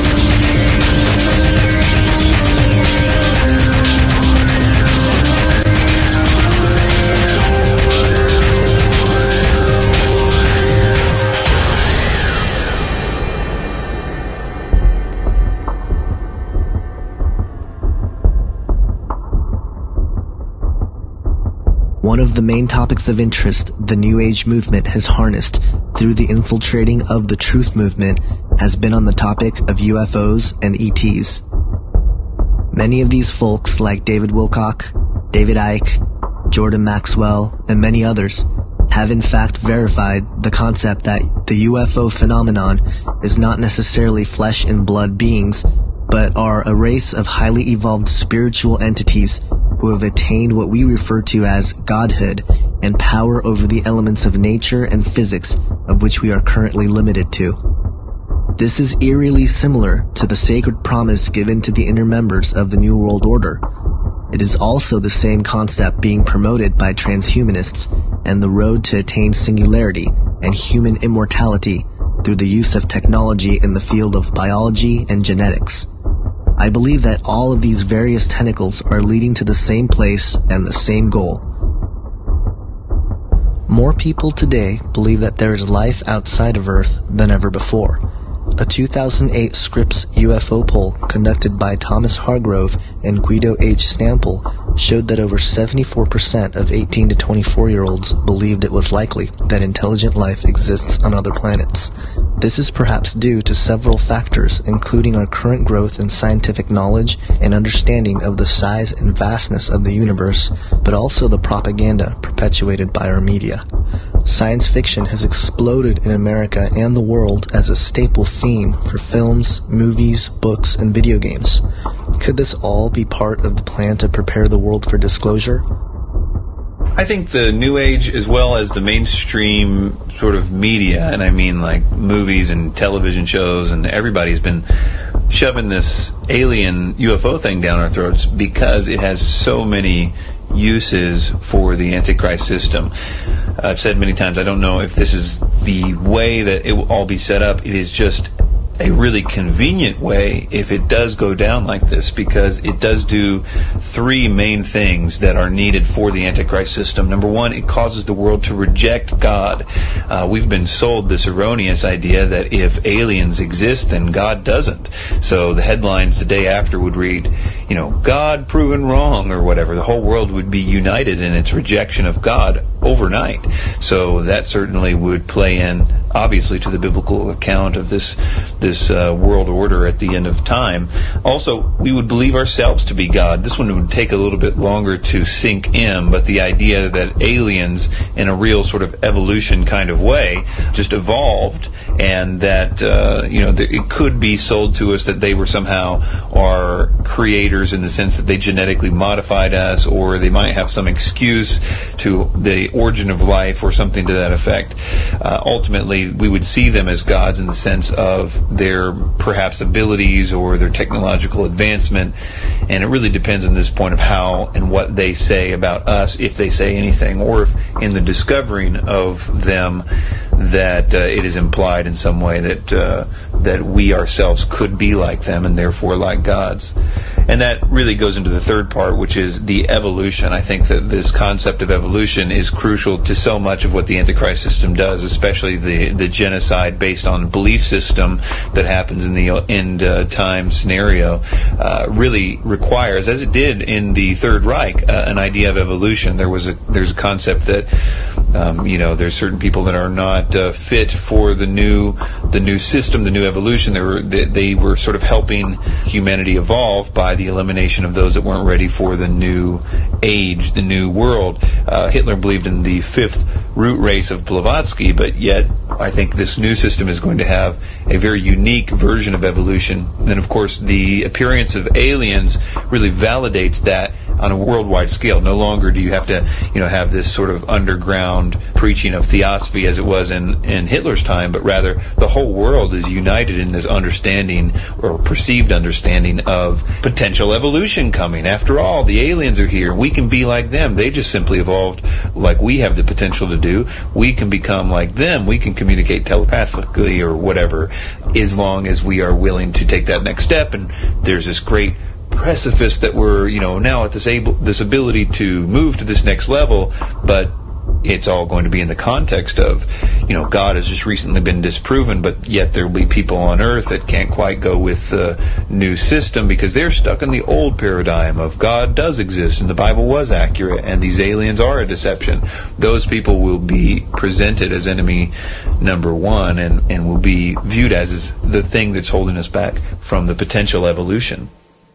One of the main topics of interest the New Age movement has harnessed through the infiltrating of the Truth movement has been on the topic of U F Os and E Ts. Many of these folks, like David Wilcock, David Icke, Jordan Maxwell, and many others, have in fact verified the concept that the U F O phenomenon is not necessarily flesh and blood beings, but are a race of highly evolved spiritual entities who have attained what we refer to as godhood and power over the elements of nature and physics of which we are currently limited to. This is eerily similar to the sacred promise given to the inner members of the New World Order. It is also the same concept being promoted by transhumanists and the road to attain singularity and human immortality through the use of technology in the field of biology and genetics. I believe that all of these various tentacles are leading to the same place and the same goal. More people today believe that there is life outside of Earth than ever before. A two thousand eight Scripps U F O poll conducted by Thomas Hargrove and Guido H. Stample showed that over seventy-four percent of eighteen to twenty-four year olds believed it was likely that intelligent life exists on other planets. This is perhaps due to several factors, including our current growth in scientific knowledge and understanding of the size and vastness of the universe, but also the propaganda perpetuated by our media. Science fiction has exploded in America and the world as a staple theme for films, movies, books, and video games. Could this all be part of the plan to prepare the world for disclosure? I think the New Age, as well as the mainstream sort of media, and I mean like movies and television shows, and everybody's been shoving this alien U F O thing down our throats because it has so many uses for the Antichrist system. I've said many times, I don't know if this is the way that it will all be set up. It is just a really convenient way if it does go down like this, because it does do three main things that are needed for the Antichrist system. Number one, it causes the world to reject God. Uh, we've been sold this erroneous idea that if aliens exist, then God doesn't. So the headlines the day after would read, you know, God proven wrong or whatever. The whole world would be united in its rejection of God overnight. So that certainly would play in, obviously, to the biblical account of this this uh, world order at the end of time. Also, we would believe ourselves to be God. This one would take a little bit longer to sink in, but the idea that aliens, in a real sort of evolution kind of way, just evolved, and that uh, you know th- it could be sold to us that they were somehow our creators in the sense that they genetically modified us, or they might have some excuse to the origin of life or something to that effect. Uh, ultimately, we would see them as gods in the sense of their perhaps abilities or their technological advancement, and it really depends on this point of how and what they say about us, if they say anything, or if in the discovering of them that uh, it is implied in some way that uh, that we ourselves could be like them and therefore like gods. And that really goes into the third part, which is the evolution. I think that this concept of evolution is crucial to so much of what the Antichrist system does, especially the, the genocide based on belief system that happens in the end uh, time scenario, uh, really requires, as it did in the Third Reich, uh, an idea of evolution. There was a there's a concept that um, you know there's certain people that are not uh, fit for the new the new system, the new evolution. They were they, they were sort of helping humanity evolve by the elimination of those that weren't ready for the new age, the new world. Uh, Hitler believed in the fifth root race of Blavatsky, but yet I think this new system is going to have a very unique version of evolution. And of course, the appearance of aliens really validates that on a worldwide scale. No longer do you have to, you know, have this sort of underground preaching of theosophy as it was in, in Hitler's time, but rather the whole world is united in this understanding or perceived understanding of potential evolution coming. After all, the aliens are here. We can be like them. They just simply evolved like we have the potential to do. We can become like them. We can communicate telepathically or whatever, as long as we are willing to take that next step. And there's this great precipice that we're, you know, now at this able, this ability to move to this next level, but it's all going to be in the context of, you know, God has just recently been disproven, but yet there will be people on earth that can't quite go with the new system because they're stuck in the old paradigm of God does exist and the Bible was accurate and these aliens are a deception. Those people will be presented as enemy number one and, and will be viewed as the thing that's holding us back from the potential evolution.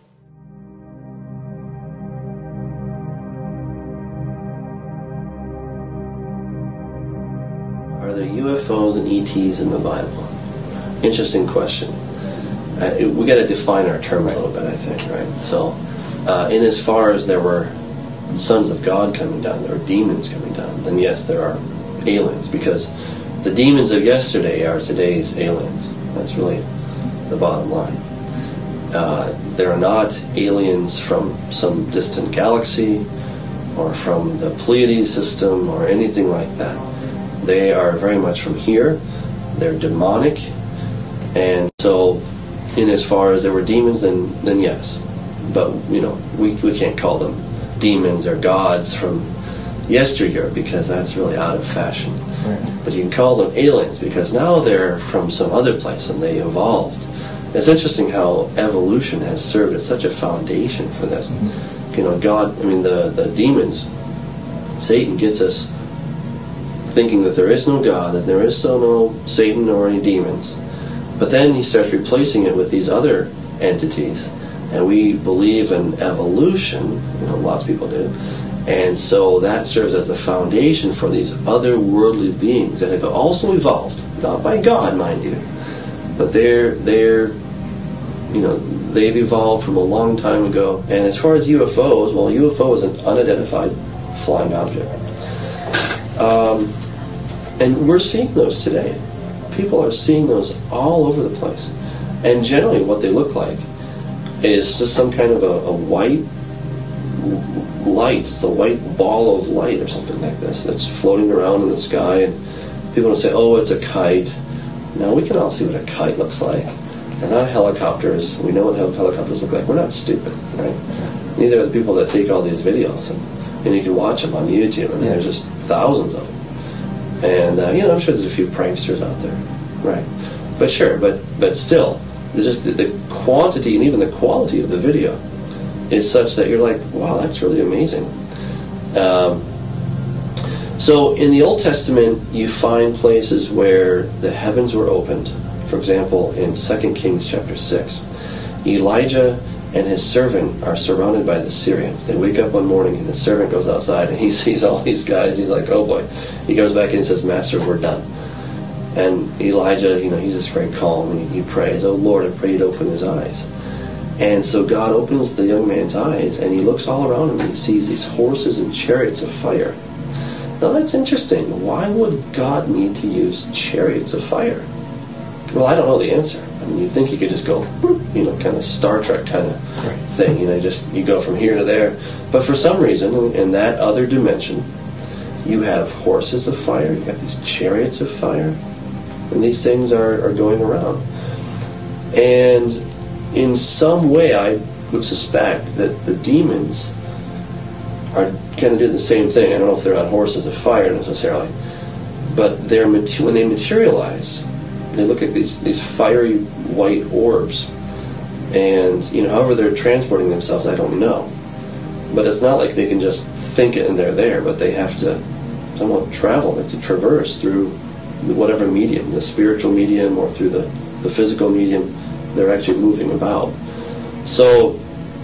Are there U F Os and E Ts in the Bible? Interesting question. Uh, it, we got to define our terms a little bit, I think, right? So, uh, in as far as there were sons of God coming down, there were demons coming down, then yes, there are aliens, because the demons of yesterday are today's aliens. That's really the bottom line. Uh, there are not aliens from some distant galaxy or from the Pleiades system or anything like that. They are very much from here. They're demonic. And so, in as far as there were demons, then then yes. But, you know, we we can't call them demons or gods from yesteryear because that's really out of fashion. Right. But you can call them aliens because now they're from some other place and they evolved. It's interesting how evolution has served as such a foundation for this. Mm-hmm. You know, God, I mean, the, the demons, Satan gets us thinking that there is no God, that there is so no Satan or any demons. But then he starts replacing it with these other entities, and we believe in evolution, you know, lots of people do, and so that serves as the foundation for these otherworldly beings that have also evolved, not by God, mind you, but they're, they're, you know, they've evolved from a long time ago. And as far as U F Os, well, U F O is an unidentified flying object. Um, and we're seeing those today. People are seeing those all over the place. And generally what they look like is just some kind of a, a white light. It's a white ball of light or something like this that's floating around in the sky. And people will say, oh, it's a kite. Now, we can all see what a kite looks like. They're not helicopters. We know what helicopters look like. We're not stupid, right? Neither are the people that take all these videos. And, and you can watch them on YouTube. I mean, there's just thousands of them. And, uh, you know, I'm sure there's a few pranksters out there, right? But sure, but but still, just the, the quantity and even the quality of the video is such that you're like, wow, that's really amazing. Um, so in the Old Testament, you find places where the heavens were opened. For example, in Second Kings chapter six, Elijah and his servant are surrounded by the Syrians. They wake up one morning and the servant goes outside and he sees all these guys. He's like, oh boy. He goes back and he says, Master, we're done. And Elijah, you know, he's just very calm and he, he prays, oh Lord, I pray you'd open his eyes. And so God opens the young man's eyes and he looks all around him and he sees these horses and chariots of fire. Now that's interesting. Why would God need to use chariots of fire? Well, I don't know the answer. I mean, you'd think you could just go, you know, kind of Star Trek kind of right. thing. You know, just you go from here to there. But for some reason, in that other dimension, you have horses of fire, you have these chariots of fire, and these things are, are going around. And in some way, I would suspect that the demons are kind of doing the same thing. I don't know if they're on horses of fire necessarily, but they're when they materialize, they look at these these fiery white orbs, and you know, however they're transporting themselves, I don't know. But it's not like they can just think it and they're there, but they have to somewhat travel, they have to traverse through whatever medium, the spiritual medium or through the, the physical medium. They're actually moving about. So,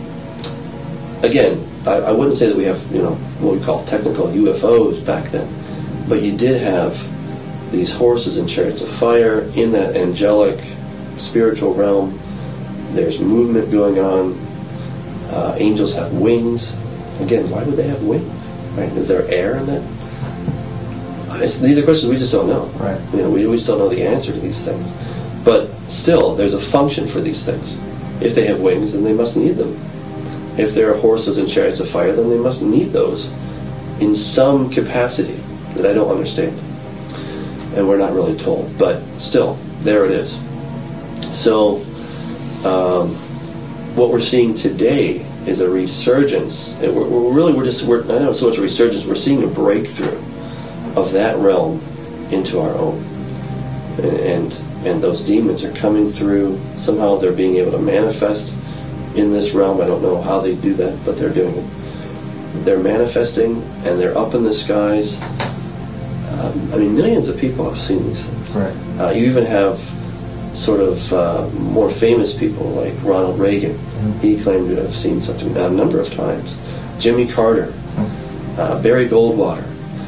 again, I, I wouldn't say that we have, you know, what we call technical U F Os back then, but you did have these horses and chariots of fire in that angelic spiritual realm. There's movement going on. Uh, angels have wings. Again, why would they have wings? Right? Is there air in that? It's, these are questions we just don't know. Right. You know, we, we just don't know the answer to these things. But still, there's a function for these things. If they have wings, then they must need them. If there are horses and chariots of fire, then they must need those in some capacity that I don't understand. And we're not really told. But still, there it is. So, um, what we're seeing today is a resurgence. And we're, we're really, we're just, we're, I know it's so much a resurgence, we're seeing a breakthrough of that realm into our own. And, and and those demons are coming through. Somehow they're being able to manifest in this realm. I don't know how they do that, but they're doing it. They're manifesting, and they're up in the skies. Um, I mean, millions of people have seen these things. Right. Uh, you even have sort of uh, more famous people like Ronald Reagan. Mm-hmm. He claimed to have seen something a number of times. Jimmy Carter, mm-hmm. uh, Barry Goldwater,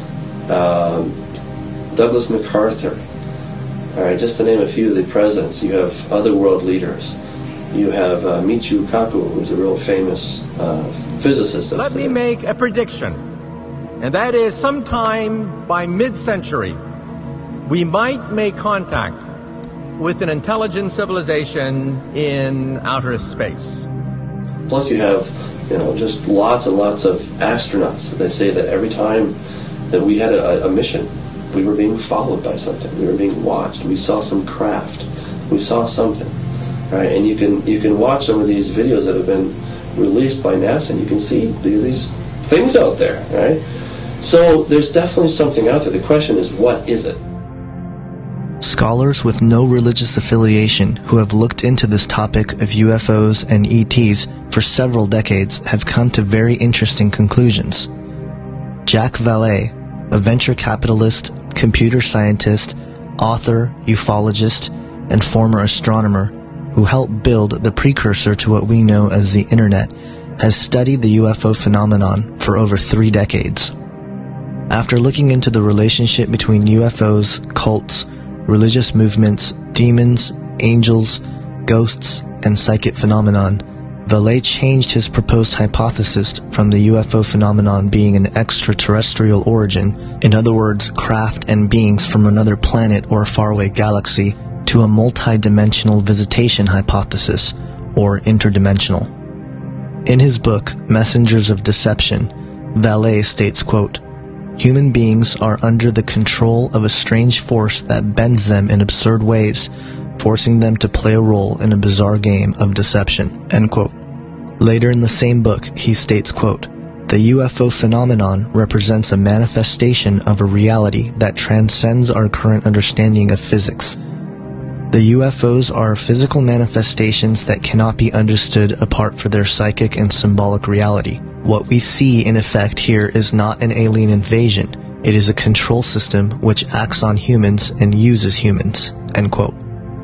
um, Douglas MacArthur. All right, just to name a few of the presidents. You have other world leaders. You have uh, Michio Kaku, who's a real famous uh, physicist. Let me make a prediction, and that is sometime by mid-century, we might make contact with an intelligent civilization in outer space. Plus you have, you know, just lots and lots of astronauts. They say that every time that we had a, a mission, we were being followed by something. We were being watched. We saw some craft. We saw something, right? And you can you can watch some of these videos that have been released by NASA, and you can see these things out there, right? So there's definitely something out there. The question is, what is it? Scholars with no religious affiliation who have looked into this topic of U F Os and E Ts for several decades have come to very interesting conclusions. Jack Vallée, a venture capitalist, computer scientist, author, ufologist, and former astronomer who helped build the precursor to what we know as the Internet, has studied the U F O phenomenon for over three decades. After looking into the relationship between U F Os, cults, religious movements, demons, angels, ghosts, and psychic phenomenon, Vallée changed his proposed hypothesis from the U F O phenomenon being an extraterrestrial origin, in other words, craft and beings from another planet or faraway galaxy, to a multi-dimensional visitation hypothesis, or interdimensional. In his book, Messengers of Deception, Vallée states, quote, "Human beings are under the control of a strange force that bends them in absurd ways, forcing them to play a role in a bizarre game of deception," end quote. Later in the same book, he states, quote, "The U F O phenomenon represents a manifestation of a reality that transcends our current understanding of physics. The U F Os are physical manifestations that cannot be understood apart from their psychic and symbolic reality. What we see in effect here is not an alien invasion. It is a control system which acts on humans and uses humans," end quote.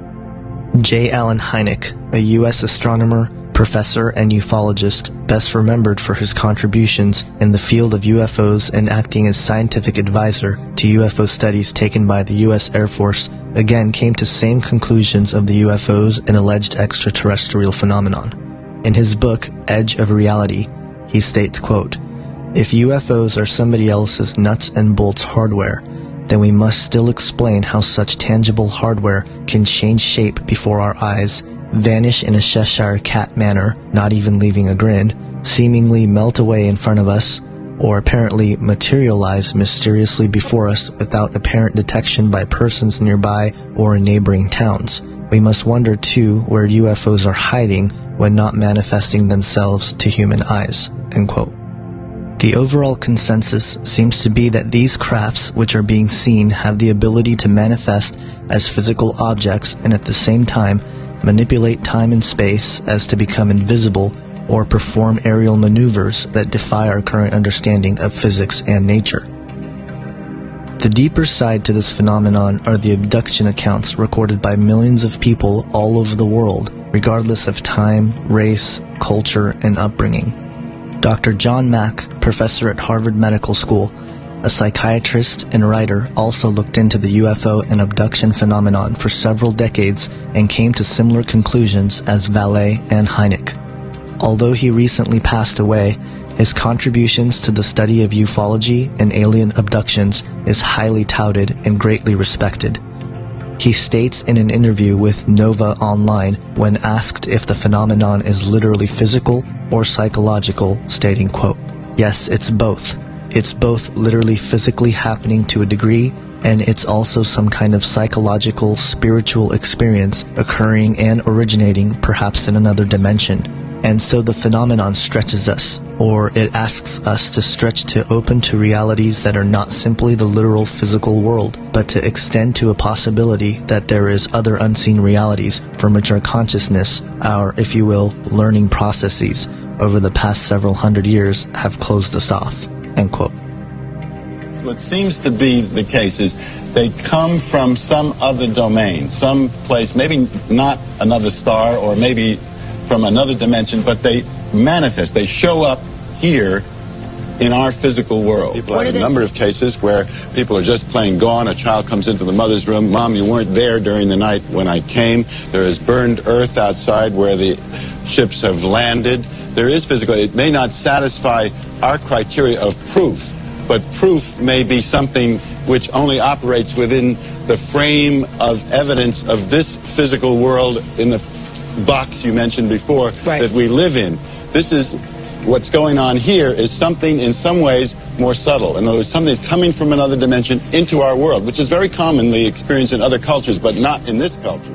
J. Allen Hynek, a U S astronomer, professor, and ufologist, best remembered for his contributions in the field of U F Os and acting as scientific advisor to U F O studies taken by the U S Air Force, again came to same conclusions of the U F Os and alleged extraterrestrial phenomenon. In his book, Edge of Reality, he states, quote, "If U F Os are somebody else's nuts and bolts hardware, then we must still explain how such tangible hardware can change shape before our eyes, vanish in a Cheshire cat manner, not even leaving a grin, seemingly melt away in front of us, or apparently materialize mysteriously before us without apparent detection by persons nearby or in neighboring towns. We must wonder, too, where U F Os are hiding when not manifesting themselves to human eyes," end quote. The overall consensus seems to be that these crafts which are being seen have the ability to manifest as physical objects and at the same time manipulate time and space as to become invisible or perform aerial maneuvers that defy our current understanding of physics and nature. The deeper side to this phenomenon are the abduction accounts recorded by millions of people all over the world, regardless of time, race, culture, and upbringing. Doctor John Mack, professor at Harvard Medical School, a psychiatrist and writer, also looked into the U F O and abduction phenomenon for several decades and came to similar conclusions as Vallée and Hynek. Although he recently passed away, his contributions to the study of ufology and alien abductions is highly touted and greatly respected. He states in an interview with Nova Online when asked if the phenomenon is literally physical or psychological, stating, quote, "Yes, it's both. It's both literally physically happening to a degree, and it's also some kind of psychological, spiritual experience occurring and originating perhaps in another dimension. And so the phenomenon stretches us, or it asks us to stretch to open to realities that are not simply the literal physical world, but to extend to a possibility that there is other unseen realities from which our consciousness, our, if you will, learning processes over the past several hundred years have closed us off," end quote. So what seems to be the case is they come from some other domain, some place, maybe not another star or maybe from another dimension, but they manifest, they show up here in our physical world. People have a number of cases where people are just playing gone. A child comes into the mother's room. "Mom, you weren't there during the night when I came." There is burned earth outside where the ships have landed. There is physical. It may not satisfy our criteria of proof, but proof may be something which only operates within the frame of evidence of this physical world in the box you mentioned before, right, that we live in. This is what's going on here is something in some ways more subtle. In other words, something that's coming from another dimension into our world, which is very commonly experienced in other cultures, but not in this culture.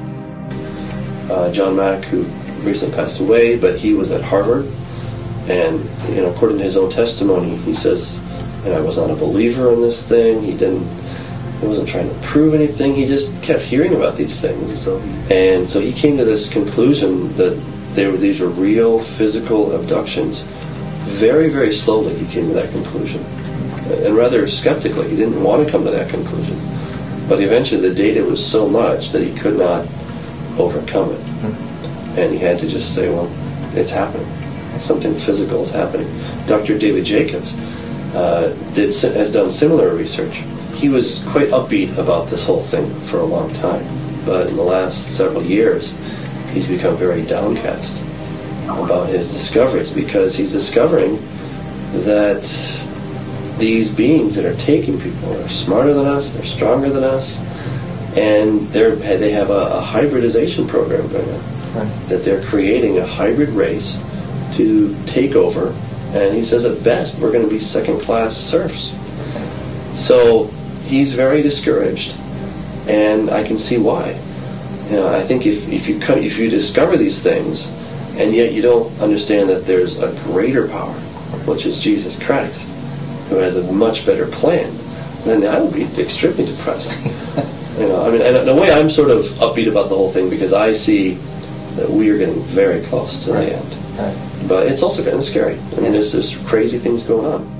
Uh, John Mack, who recently passed away, but he was at Harvard, and you know, according to his own testimony, he says, "And I was not a believer in this thing. He didn't. He wasn't trying to prove anything. He just kept hearing about these things." So, and so he came to this conclusion that they were, these are real physical abductions. Very, very slowly he came to that conclusion. And rather skeptically. He didn't want to come to that conclusion. But eventually the data was so much that he could not overcome it. And he had to just say, well, it's happening. Something physical is happening. Doctor David Jacobs uh, did, has done similar research. He was quite upbeat about this whole thing for a long time, but in the last several years, he's become very downcast. about his discoveries, because he's discovering that these beings that are taking people are smarter than us, they're stronger than us, and they're, they have a, a hybridization program going on. Right. That they're creating a hybrid race to take over, and he says at best we're going to be second-class serfs. So he's very discouraged, and I can see why. You know, I think if, if you come, if you discover these things, and yet you don't understand that there's a greater power, which is Jesus Christ, who has a much better plan, then I would be extremely depressed. You know, I mean, and in a way, I'm sort of upbeat about the whole thing because I see that we are getting very close to right. the end. Right. But it's also kind of scary. I mean, there's there's crazy things going on.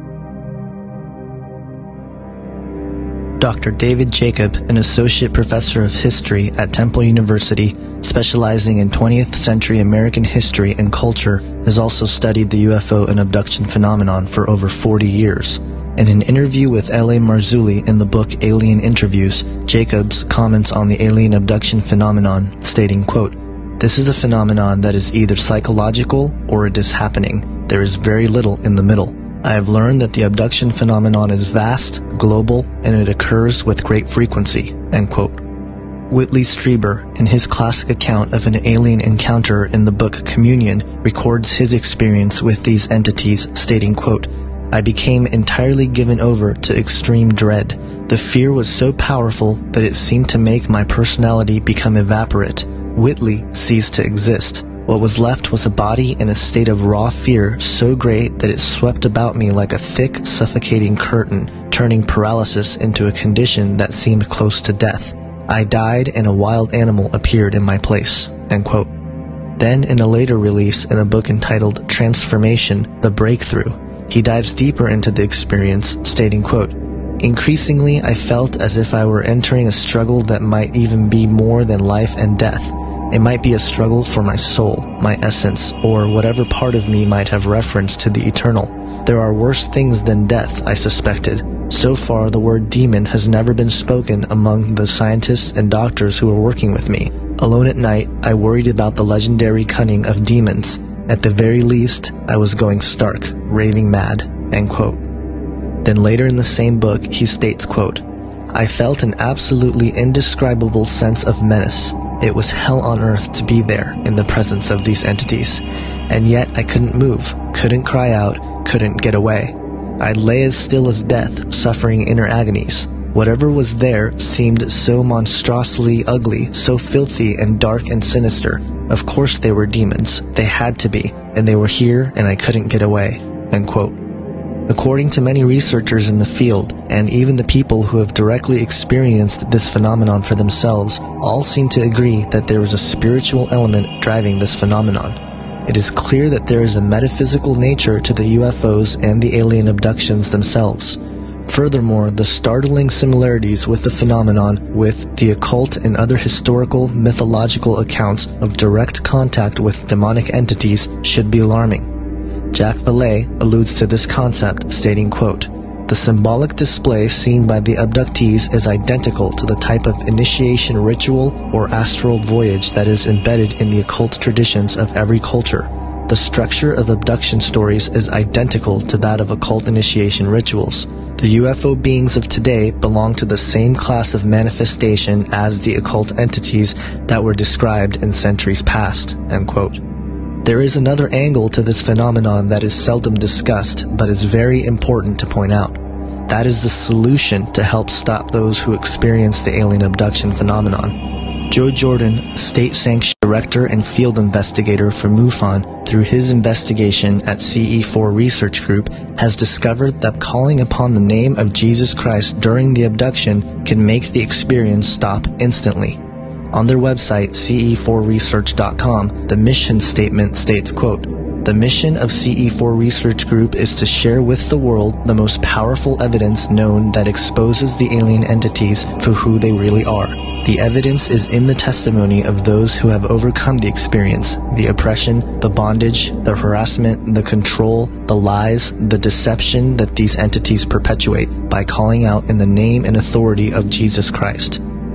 Doctor David Jacob, an associate professor of history at Temple University, specializing in twentieth century American history and culture, has also studied the U F O and abduction phenomenon for over forty years. In an interview with L A Marzulli in the book Alien Interviews, Jacobs comments on the alien abduction phenomenon, stating, quote, "This is a phenomenon that is either psychological or it is happening. There is very little in the middle. I have learned that the abduction phenomenon is vast, global, and it occurs with great frequency," end quote. Whitley Strieber, in his classic account of an alien encounter in the book Communion, records his experience with these entities, stating, quote, "I became entirely given over to extreme dread. The fear was so powerful that it seemed to make my personality become evaporate. Whitley ceased to exist. What was left was a body in a state of raw fear so great that it swept about me like a thick, suffocating curtain, turning paralysis into a condition that seemed close to death. I died and a wild animal appeared in my place," end quote. Then, in a later release in a book entitled Transformation, The Breakthrough, he dives deeper into the experience, stating, quote, "Increasingly, I felt as if I were entering a struggle that might even be more than life and death. It might be a struggle for my soul, my essence, or whatever part of me might have reference to the eternal. There are worse things than death, I suspected. So far, the word demon has never been spoken among the scientists and doctors who were working with me. Alone at night, I worried about the legendary cunning of demons. At the very least, I was going stark, raving mad," end quote. Then later in the same book, he states, quote, "I felt an absolutely indescribable sense of menace. It was hell on earth to be there in the presence of these entities. And yet I couldn't move, couldn't cry out, couldn't get away. I lay as still as death, suffering inner agonies. Whatever was there seemed so monstrously ugly, so filthy and dark and sinister. Of course they were demons. They had to be, and they were here and I couldn't get away," end quote. According to many researchers in the field, and even the people who have directly experienced this phenomenon for themselves, all seem to agree that there is a spiritual element driving this phenomenon. It is clear that there is a metaphysical nature to the U F Os and the alien abductions themselves. Furthermore, the startling similarities with the phenomenon with the occult and other historical, mythological accounts of direct contact with demonic entities should be alarming. Jack Vallée alludes to this concept, stating, quote, "The symbolic display seen by the abductees is identical to the type of initiation ritual or astral voyage that is embedded in the occult traditions of every culture. The structure of abduction stories is identical to that of occult initiation rituals. The U F O beings of today belong to the same class of manifestation as the occult entities that were described in centuries past," end quote. There is another angle to this phenomenon that is seldom discussed, but is very important to point out. That is the solution to help stop those who experience the alien abduction phenomenon. Joe Jordan, state-sanctioned director and field investigator for MUFON, through his investigation at C E four Research Group, has discovered that calling upon the name of Jesus Christ during the abduction can make the experience stop instantly. On their website, C E four research dot com, the mission statement states, quote, "The mission of C E four Research Group is to share with the world the most powerful evidence known that exposes the alien entities for who they really are. The evidence is in the testimony of those who have overcome the experience, the oppression, the bondage, the harassment, the control, the lies, the deception that these entities perpetuate by calling out in the name and authority of Jesus Christ.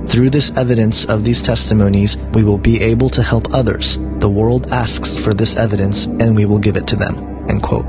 Through this evidence of these testimonies, we will be able to help others. The world asks for this evidence, and we will give it to them." End quote.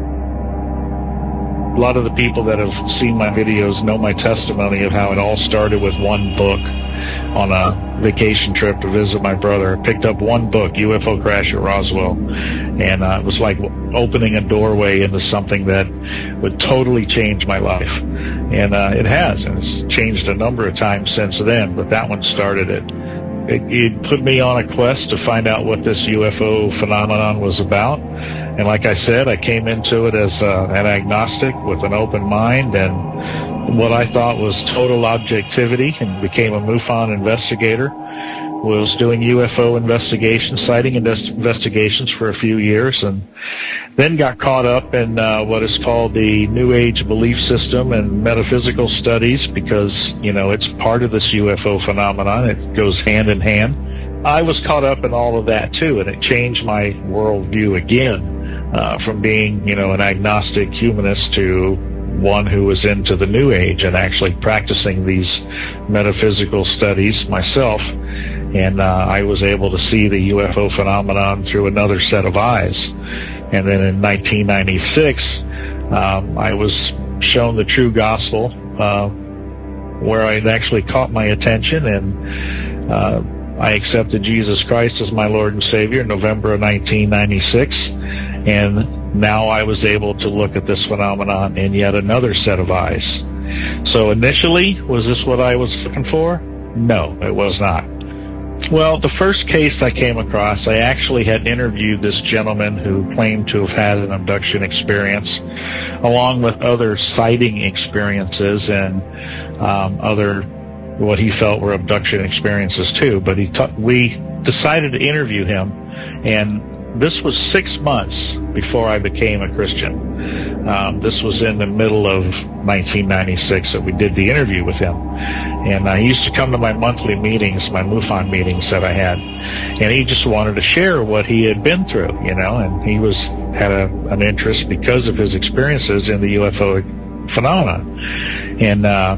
A lot of the people that have seen my videos know my testimony of how it all started with one book. On a vacation trip to visit my brother, I picked up one book, U F O Crash at Roswell, and uh, it was like opening a doorway into something that would totally change my life. And uh, it has, and it's changed a number of times since then, but that one started it. It, it put me on a quest to find out what this U F O phenomenon was about. And like I said, I came into it as uh, an agnostic with an open mind and what I thought was total objectivity, and became a MUFON investigator. Was doing U F O investigations, sighting investigations for a few years, and then got caught up in uh, what is called the New Age belief system and metaphysical studies, because, you know, it's part of this U F O phenomenon. It goes hand in hand. I was caught up in all of that too, and it changed my worldview again, uh, from being, you know, an agnostic humanist to one who was into the New Age and actually practicing these metaphysical studies myself. And uh, I was able to see the U F O phenomenon through another set of eyes. And then in nineteen ninety-six, um, I was shown the true gospel, uh, where it actually caught my attention, and uh, I accepted Jesus Christ as my Lord and Savior in November of nineteen ninety-six. And now I was able to look at this phenomenon in yet another set of eyes. So initially, was this what I was looking for? No, it was not. Well, the first case I came across, I actually had interviewed this gentleman who claimed to have had an abduction experience, along with other sighting experiences and um, other what he felt were abduction experiences too. But he t- we decided to interview him, and this was six months before I became a Christian. Um, this was in the middle of nineteen ninety-six that we did the interview with him. And uh, he used to come to my monthly meetings, my MUFON meetings that I had. And he just wanted to share what he had been through, you know, and he was had a, an interest because of his experiences in the U F O phenomenon. And uh,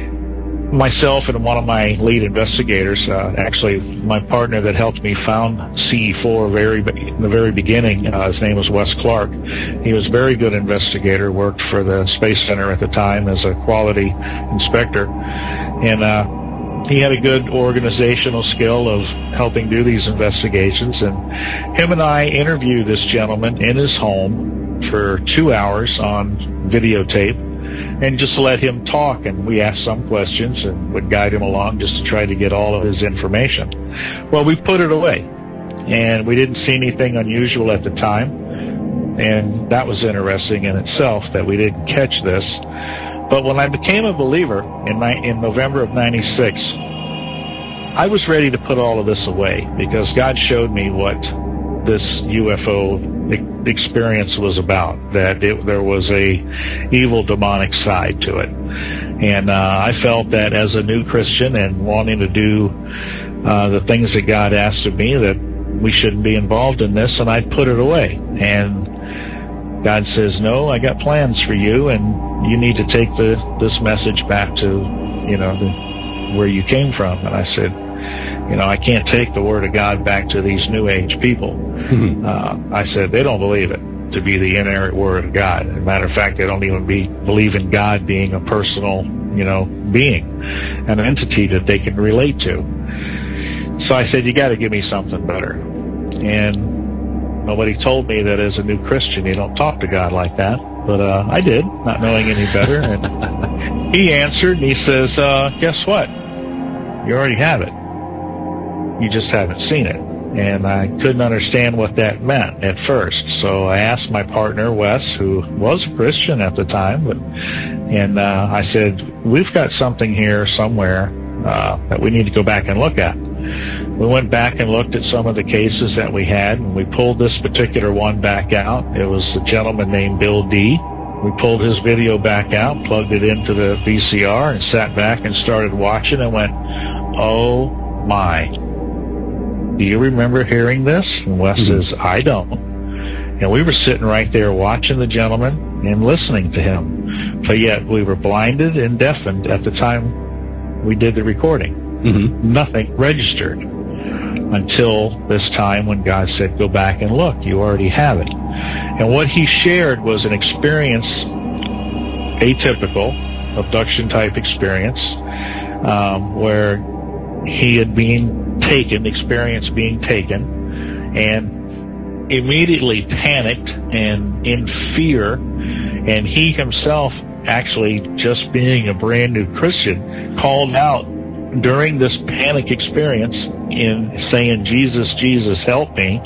myself and one of my lead investigators, uh, actually my partner that helped me found C E four very in the very beginning, uh, his name was Wes Clark. He was a very good investigator, worked for the Space Center at the time as a quality inspector, and uh, he had a good organizational skill of helping do these investigations. And him and I interviewed this gentleman in his home for two hours on videotape, and just let him talk, and we asked some questions and would guide him along just to try to get all of his information. Well, we put it away, and we didn't see anything unusual at the time, and that was interesting in itself that we didn't catch this. But when I became a believer in, my, in November of ninety-six, I was ready to put all of this away, because God showed me what this U F O experience was about, that it, there was a evil demonic side to it. And uh, I felt that as a new Christian and wanting to do uh, the things that God asked of me, that we shouldn't be involved in this, and I'd put it away. And God says, no, I got plans for you, and you need to take the this message back to, you know, the, where you came from. And I said, you know, I can't take the Word of God back to these New Age people. Mm-hmm. Uh, I said, they don't believe it to be the inerrant Word of God. As a matter of fact, they don't even be, believe in God being a personal, you know, being, an entity that they can relate to. So I said, you got to give me something better. And nobody told me that as a new Christian, you don't talk to God like that. But uh, I did, not knowing any better. And he answered, and he says, uh, guess what? You already have it. You just haven't seen it. And I couldn't understand what that meant at first. So I asked my partner, Wes, who was a Christian at the time, but, and uh, I said, we've got something here somewhere uh, that we need to go back and look at. We went back and looked at some of the cases that we had, and we pulled this particular one back out. It was a gentleman named Bill D. We pulled his video back out, plugged it into the V C R, and sat back and started watching and went, oh my. Do you remember hearing this? And Wes mm-hmm. says, I don't. And we were sitting right there watching the gentleman and listening to him. But yet we were blinded and deafened at the time we did the recording. Mm-hmm. Nothing registered until this time when God said, go back and look, you already have it. And what he shared was an experience, atypical, abduction-type experience, um, where he had been taken, experienced being taken, and immediately panicked and in fear, and he himself, actually just being a brand new Christian, called out during this panic experience in saying, Jesus, Jesus, help me.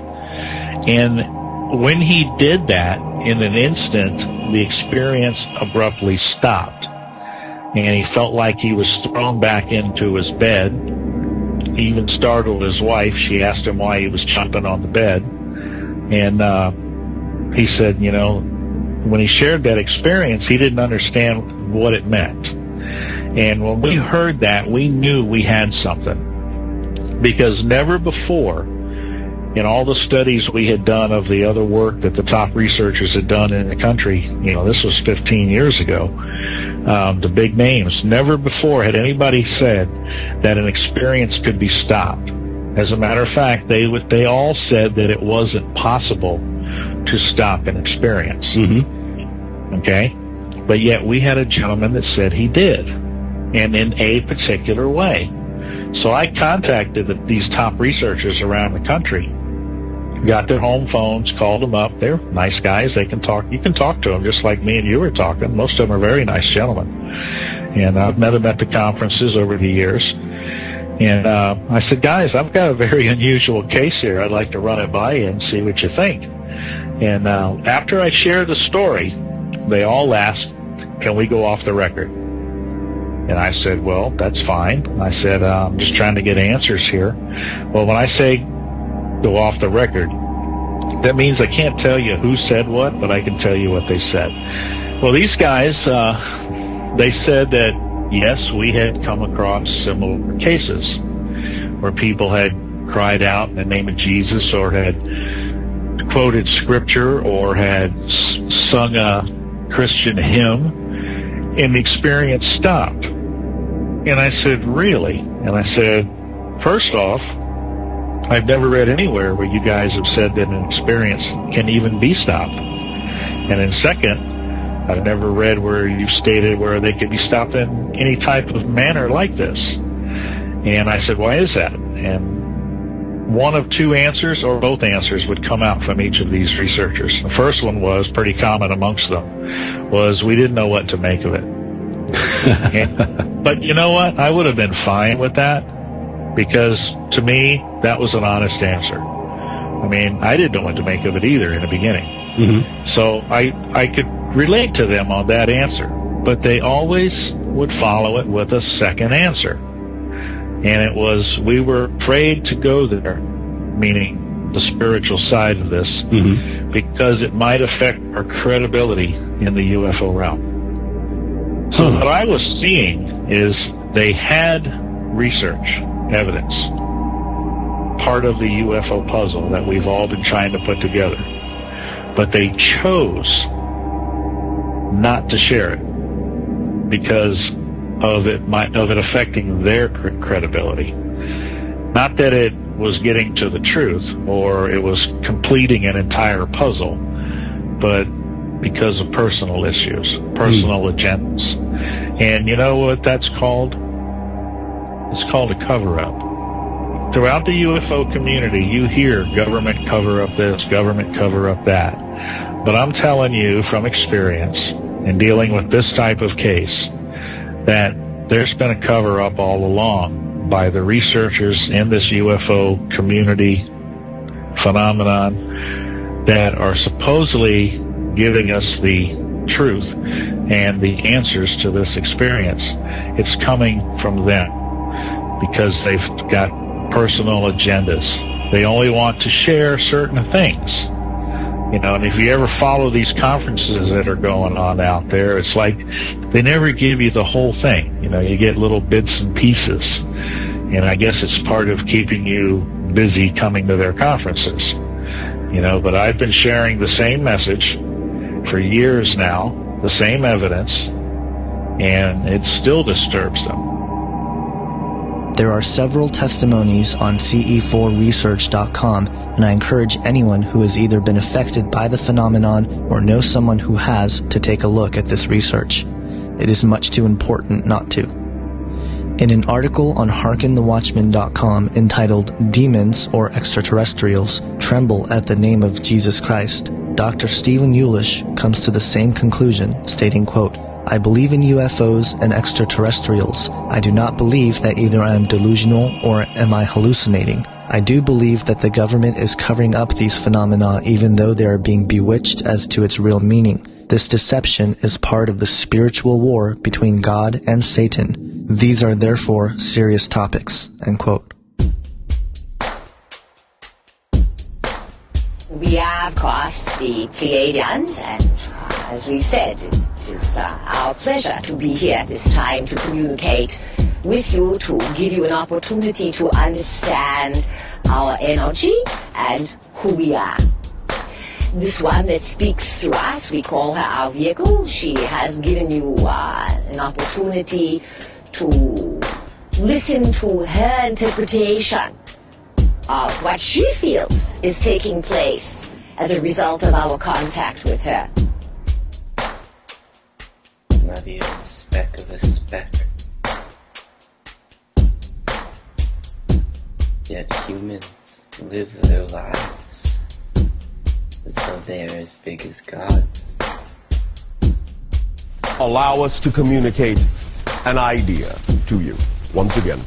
And when he did that, in an instant, the experience abruptly stopped. And he felt like he was thrown back into his bed. He even startled his wife. She asked him why he was jumping on the bed. And uh, he said, you know, when he shared that experience, he didn't understand what it meant. And when we heard that, we knew we had something. Because never before, in all the studies we had done of the other work that the top researchers had done in the country, you know, this was fifteen years ago, um, the big names, never before had anybody said that an experience could be stopped. As a matter of fact, they would, they all said that it wasn't possible to stop an experience. Mm-hmm. Okay? But yet we had a gentleman that said he did, and in a particular way. So I contacted the, these top researchers around the country, got their home phones, called them up. They're nice guys. They can talk. You can talk to them just like me and you were talking. Most of them are very nice gentlemen. And I've met them at the conferences over the years. And uh, I said, guys, I've got a very unusual case here. I'd like to run it by you and see what you think. And uh, after I shared the story, they all asked, can we go off the record? And I said, well, that's fine. I said, uh, I'm just trying to get answers here. Well, when I say go off the record, that means I can't tell you who said what, but I can tell you what they said. Well, these guys, uh, they said that, yes, we had come across similar cases where people had cried out in the name of Jesus or had quoted scripture or had s- sung a Christian hymn, and the experience stopped. And I said, really? And I said, first off, I've never read anywhere where you guys have said that an experience can even be stopped. And then second, I've never read where you've stated where they could be stopped in any type of manner like this. And I said, why is that? And one of two answers or both answers would come out from each of these researchers. The first one was pretty common amongst them, was we didn't know what to make of it. and, but you know what? I would have been fine with that, because to me, that was an honest answer. I mean, I didn't know what to make of it either in the beginning. Mm-hmm. So I, I could relate to them on that answer, but they always would follow it with a second answer. And it was, we were afraid to go there, meaning the spiritual side of this, mm-hmm. because it might affect our credibility in the U F O realm. So huh. what I was seeing is they had research, evidence, part of the U F O puzzle that we've all been trying to put together. But they chose not to share it because of it might, of it affecting their credibility. Not that it was getting to the truth or it was completing an entire puzzle, but because of personal issues, personal mm. agendas. And you know what that's called? It's called a cover-up. Throughout the U F O community, you hear government cover-up this, government cover-up that. But I'm telling you from experience in dealing with this type of case that there's been a cover-up all along by the researchers in this U F O community phenomenon that are supposedly giving us the truth and the answers to this experience. It's coming from them because they've got personal agendas. They only want to share certain things. You know, and if you ever follow these conferences that are going on out there, it's like they never give you the whole thing. You know, you get little bits and pieces. And I guess it's part of keeping you busy coming to their conferences. You know, but I've been sharing the same message for years now, the same evidence, and it still disturbs them. There are several testimonies on C E four research dot com, and I encourage anyone who has either been affected by the phenomenon or knows someone who has to take a look at this research. It is much too important not to. In an article on hearken the watchman dot com entitled Demons or Extraterrestrials Tremble at the Name of Jesus Christ, Doctor Stephen Yulish comes to the same conclusion, stating, quote, I believe in U F Os and extraterrestrials. I do not believe that either I am delusional or am I hallucinating. I do believe that the government is covering up these phenomena even though they are being bewitched as to its real meaning. This deception is part of the spiritual war between God and Satan. These are therefore serious topics, end quote. We are, of course, the Pleiadians, and uh, as we've said, it is uh, our pleasure to be here at this time to communicate with you, to give you an opportunity to understand our energy and who we are. This one that speaks through us, we call her our vehicle. She has given you uh, an opportunity to listen to her interpretation of what she feels is taking place as a result of our contact with her. Not even a speck of a speck. Yet humans live their lives as though they are as big as gods. Allow us to communicate an idea to you, once again,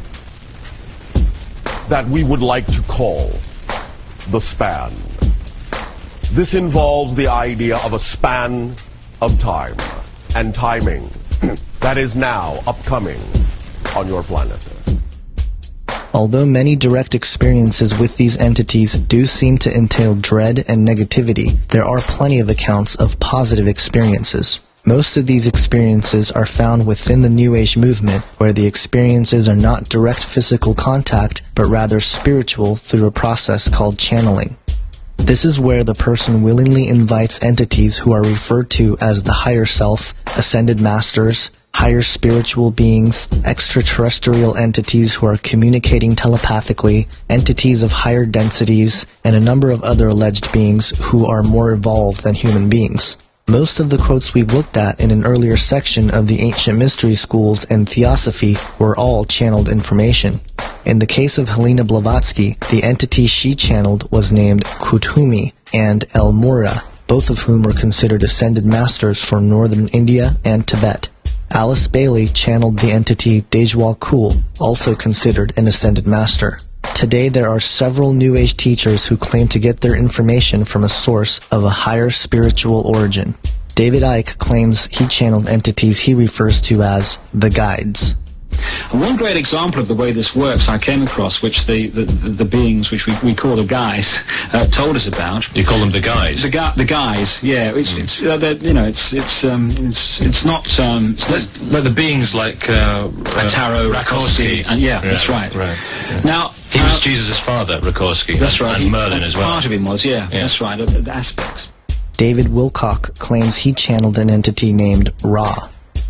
that we would like to call the span. This involves the idea of a span of time and timing that is now upcoming on your planet. Although many direct experiences with these entities do seem to entail dread and negativity, there are plenty of accounts of positive experiences. Most of these experiences are found within the New Age movement, where the experiences are not direct physical contact, but rather spiritual through a process called channeling. This is where the person willingly invites entities who are referred to as the higher self, ascended masters, higher spiritual beings, extraterrestrial entities who are communicating telepathically, entities of higher densities, and a number of other alleged beings who are more evolved than human beings. Most of the quotes we've looked at in an earlier section of the ancient mystery schools and theosophy were all channeled information. In the case of Helena Blavatsky, the entity she channeled was named Kuthumi and El Morya, both of whom were considered ascended masters for northern India and Tibet. Alice Bailey channeled the entity Dejwal Khul, also considered an ascended master. Today there are several New Age teachers who claim to get their information from a source of a higher spiritual origin. David Icke claims he channeled entities he refers to as the guides. And one great example of the way this works I came across, which the, the, the, the beings, which we, we call the guys, uh, told us about. You call them the guys? The, gu- the guys, yeah. It's, mm. it's uh, you know, it's it's um, it's it's not. Um, it's not but the beings like uh, uh, Taro, Rakoski, and yeah, yeah, that's right. Right. Yeah. Now he was uh, Jesus' father, Rakoski. That's right. And Merlin as well. Part of him was, yeah. yeah. That's right. The, the aspects. David Wilcock claims he channeled an entity named Ra.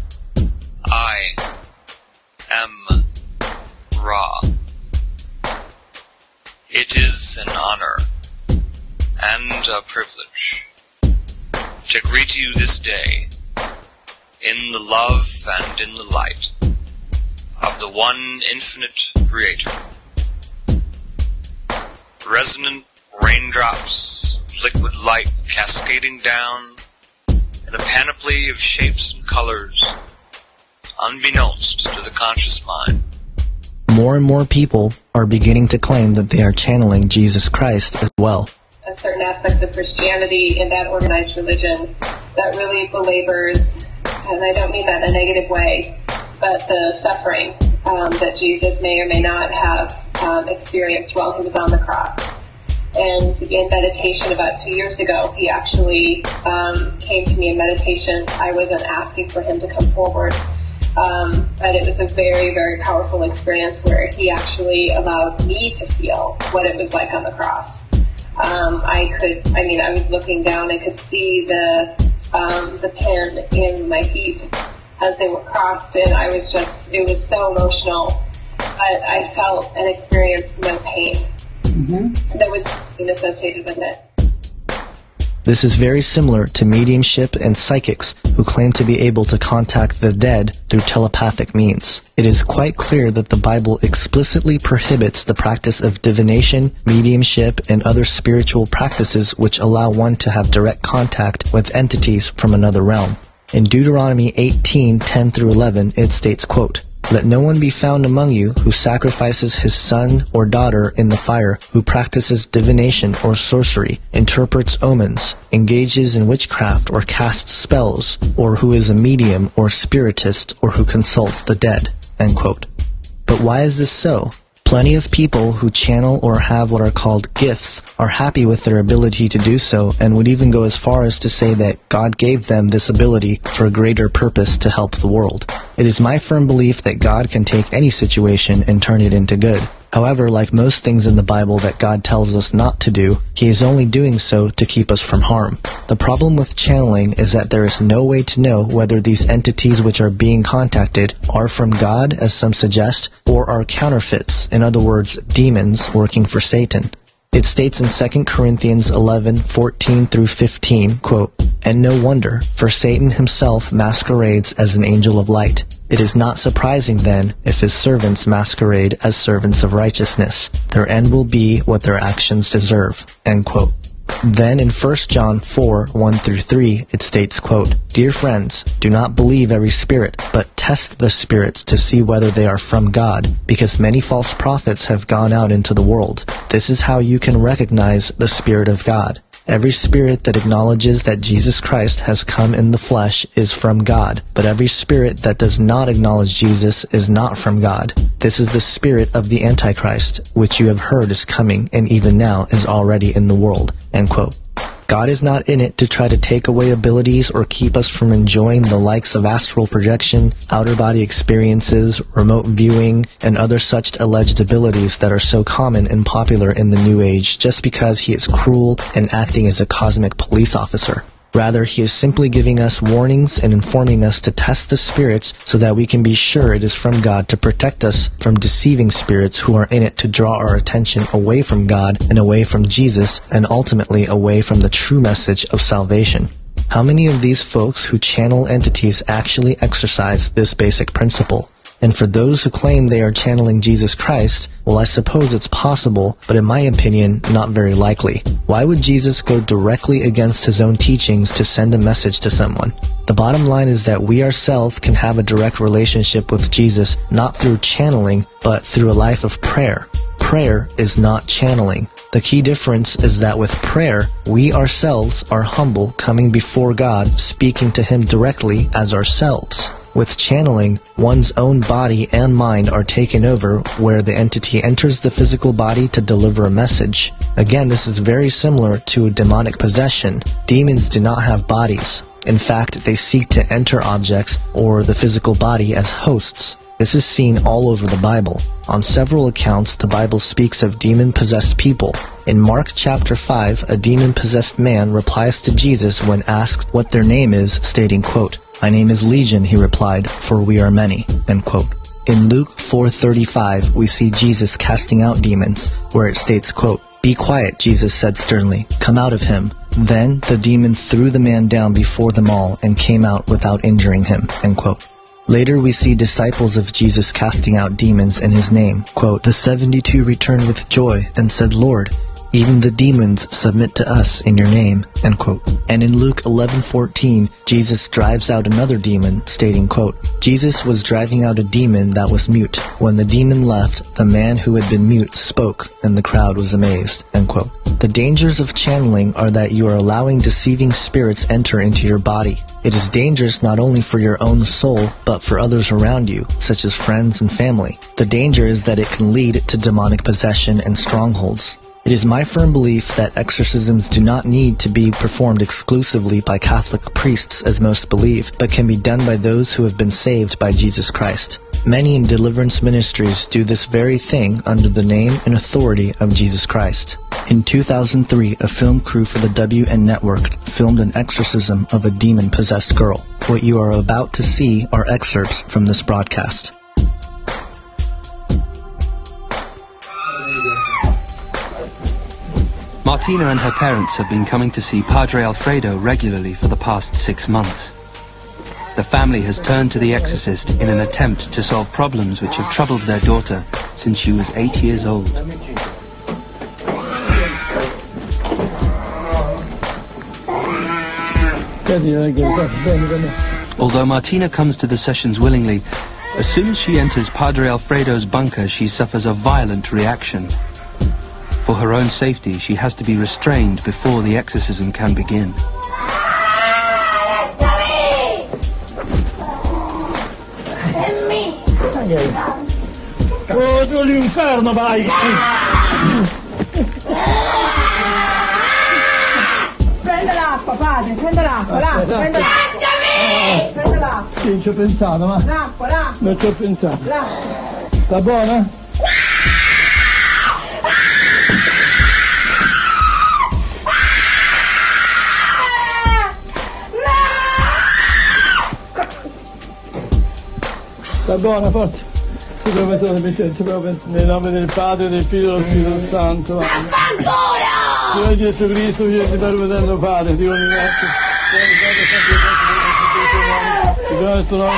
I am Ra. It is an honor and a privilege to greet you this day in the love and in the light of the one infinite Creator. Resonant raindrops, liquid light cascading down in a panoply of shapes and colors, unbeknownst to the conscious mind. More and more people are beginning to claim that they are channeling Jesus Christ as well. Certain aspects of Christianity in that organized religion that really belabors, and I don't mean that in a negative way, but the suffering um, that Jesus may or may not have um, experienced while he was on the cross. And in meditation about two years ago, he actually um, came to me in meditation. I wasn't asking for him to come forward. Um, but it was a very, very powerful experience where he actually allowed me to feel what it was like on the cross. Um, I could, I mean, I was looking down, I could see the, um, the pin in my feet as they were crossed, and I was just, it was so emotional. but I felt and experienced no pain. Mm-hmm. There was pain associated with it. This is very similar to mediumship and psychics who claim to be able to contact the dead through telepathic means. It is quite clear that the Bible explicitly prohibits the practice of divination, mediumship, and other spiritual practices which allow one to have direct contact with entities from another realm. In Deuteronomy eighteen, ten through eleven, it states, quote, "Let no one be found among you who sacrifices his son or daughter in the fire, who practices divination or sorcery, interprets omens, engages in witchcraft or casts spells, or who is a medium or spiritist, or who consults the dead." End quote. But why is this so? Plenty of people who channel or have what are called gifts are happy with their ability to do so and would even go as far as to say that God gave them this ability for a greater purpose to help the world. It is my firm belief that God can take any situation and turn it into good. However, like most things in the Bible that God tells us not to do, He is only doing so to keep us from harm. The problem with channeling is that there is no way to know whether these entities which are being contacted are from God, as some suggest, or are counterfeits, in other words, demons working for Satan. It states in Second Corinthians eleven, fourteen through fifteen, quote, "And no wonder, for Satan himself masquerades as an angel of light. It is not surprising, then, if his servants masquerade as servants of righteousness. Their end will be what their actions deserve." End quote. Then in First John four, one through three, it states, quote, "Dear friends, do not believe every spirit, but test the spirits to see whether they are from God, because many false prophets have gone out into the world. This is how you can recognize the Spirit of God. Every spirit that acknowledges that Jesus Christ has come in the flesh is from God, but every spirit that does not acknowledge Jesus is not from God. This is the spirit of the Antichrist, which you have heard is coming, and even now is already in the world." End quote. God is not in it to try to take away abilities or keep us from enjoying the likes of astral projection, outer body experiences, remote viewing, and other such alleged abilities that are so common and popular in the New Age just because He is cruel and acting as a cosmic police officer. Rather, He is simply giving us warnings and informing us to test the spirits so that we can be sure it is from God to protect us from deceiving spirits who are in it to draw our attention away from God and away from Jesus and ultimately away from the true message of salvation. How many of these folks who channel entities actually exercise this basic principle? And for those who claim they are channeling Jesus Christ, well, I suppose it's possible, but in my opinion, not very likely. Why would Jesus go directly against His own teachings to send a message to someone? The bottom line is that we ourselves can have a direct relationship with Jesus, not through channeling, but through a life of prayer. Prayer is not channeling. The key difference is that with prayer, we ourselves are humble, coming before God, speaking to Him directly as ourselves. With channeling, one's own body and mind are taken over, where the entity enters the physical body to deliver a message. Again, this is very similar to demonic possession. Demons do not have bodies. In fact, they seek to enter objects or the physical body as hosts. This is seen all over the Bible. On several accounts, the Bible speaks of demon-possessed people. In Mark chapter five, a demon-possessed man replies to Jesus when asked what their name is, stating, quote, "My name is Legion," he replied, "for we are many." End quote. In Luke four thirty-five, we see Jesus casting out demons, where it states, quote, "Be quiet," Jesus said sternly. "Come out of him." Then the demon threw the man down before them all and came out without injuring him. End quote. Later we see disciples of Jesus casting out demons in His name. Quote, "The seventy-two returned with joy and said, 'Lord, even the demons submit to us in your name.'" End quote. And in Luke eleven fourteen, Jesus drives out another demon, stating, quote, "Jesus was driving out a demon that was mute. When the demon left, the man who had been mute spoke, and the crowd was amazed." End quote. The dangers of channeling are that you are allowing deceiving spirits enter into your body. It is dangerous not only for your own soul, but for others around you, such as friends and family. The danger is that it can lead to demonic possession and strongholds. It is my firm belief that exorcisms do not need to be performed exclusively by Catholic priests, as most believe, but can be done by those who have been saved by Jesus Christ. Many in deliverance ministries do this very thing under the name and authority of Jesus Christ. In two thousand three, a film crew for the W N Network filmed an exorcism of a demon-possessed girl. What you are about to see are excerpts from this broadcast. Martina and her parents have been coming to see Padre Alfredo regularly for the past six months. The family has turned to the exorcist in an attempt to solve problems which have troubled their daughter since she was eight years old. Although Martina comes to the sessions willingly, as soon as she enters Padre Alfredo's bunker, she suffers a violent reaction. For her own safety, she has to be restrained before the exorcism can begin. Oh, tu all'inferno vai! Prenda l'acqua, padre, prenda l'acqua, l'acqua, prenda l'acqua. Lasciami! Prenda l'acqua. Sì, ci ho pensato, ma... L'acqua, l'acqua. Non ci ho pensato. L'acqua. Sta buona? Sta buona, forza. Ci provo solo Vincenzo, ci provo pensare nel nome del Padre, del Figlio e dello Spirito Santo. Ancora! Signore Gesù Cristo, figlio di Padre eterno Padre, ti ringrazio. Ti do il tuo nome,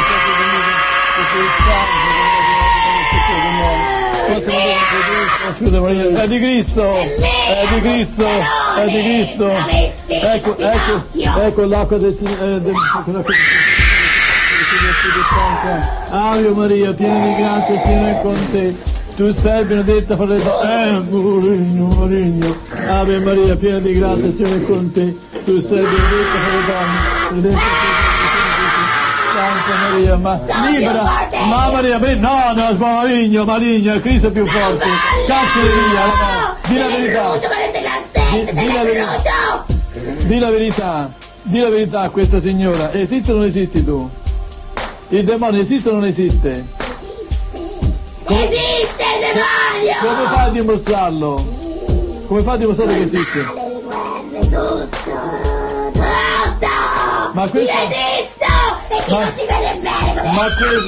è di Cristo, è di Cristo, è di Cristo. Ecco, ecco, ecco l'acqua del Ave Maria, piena di grazia, il Signore è con te. Tu sei benedetta fra le donne. Eh, Murigno, Murigno. Ave Maria, piena di grazia, il Signore è con te. Tu sei benedetta fra le donne. Benedetta Santa Maria, ma libera. Ma Maria, no, no, Marigno, Marigno, Cristo è più forte. Cacciali via, no. Di la verità. Di, di la verità. Di la verità. Di la verità a questa signora. Esiste o non esisti tu? Il demonio esiste o non esiste? Come... Esiste il demonio! Come fai a dimostrarlo? Come fai a dimostrare che esiste? Tutto! Tutto! Ma questo... Io esisto! E chi ma... non ci vede bene come... Ma questo...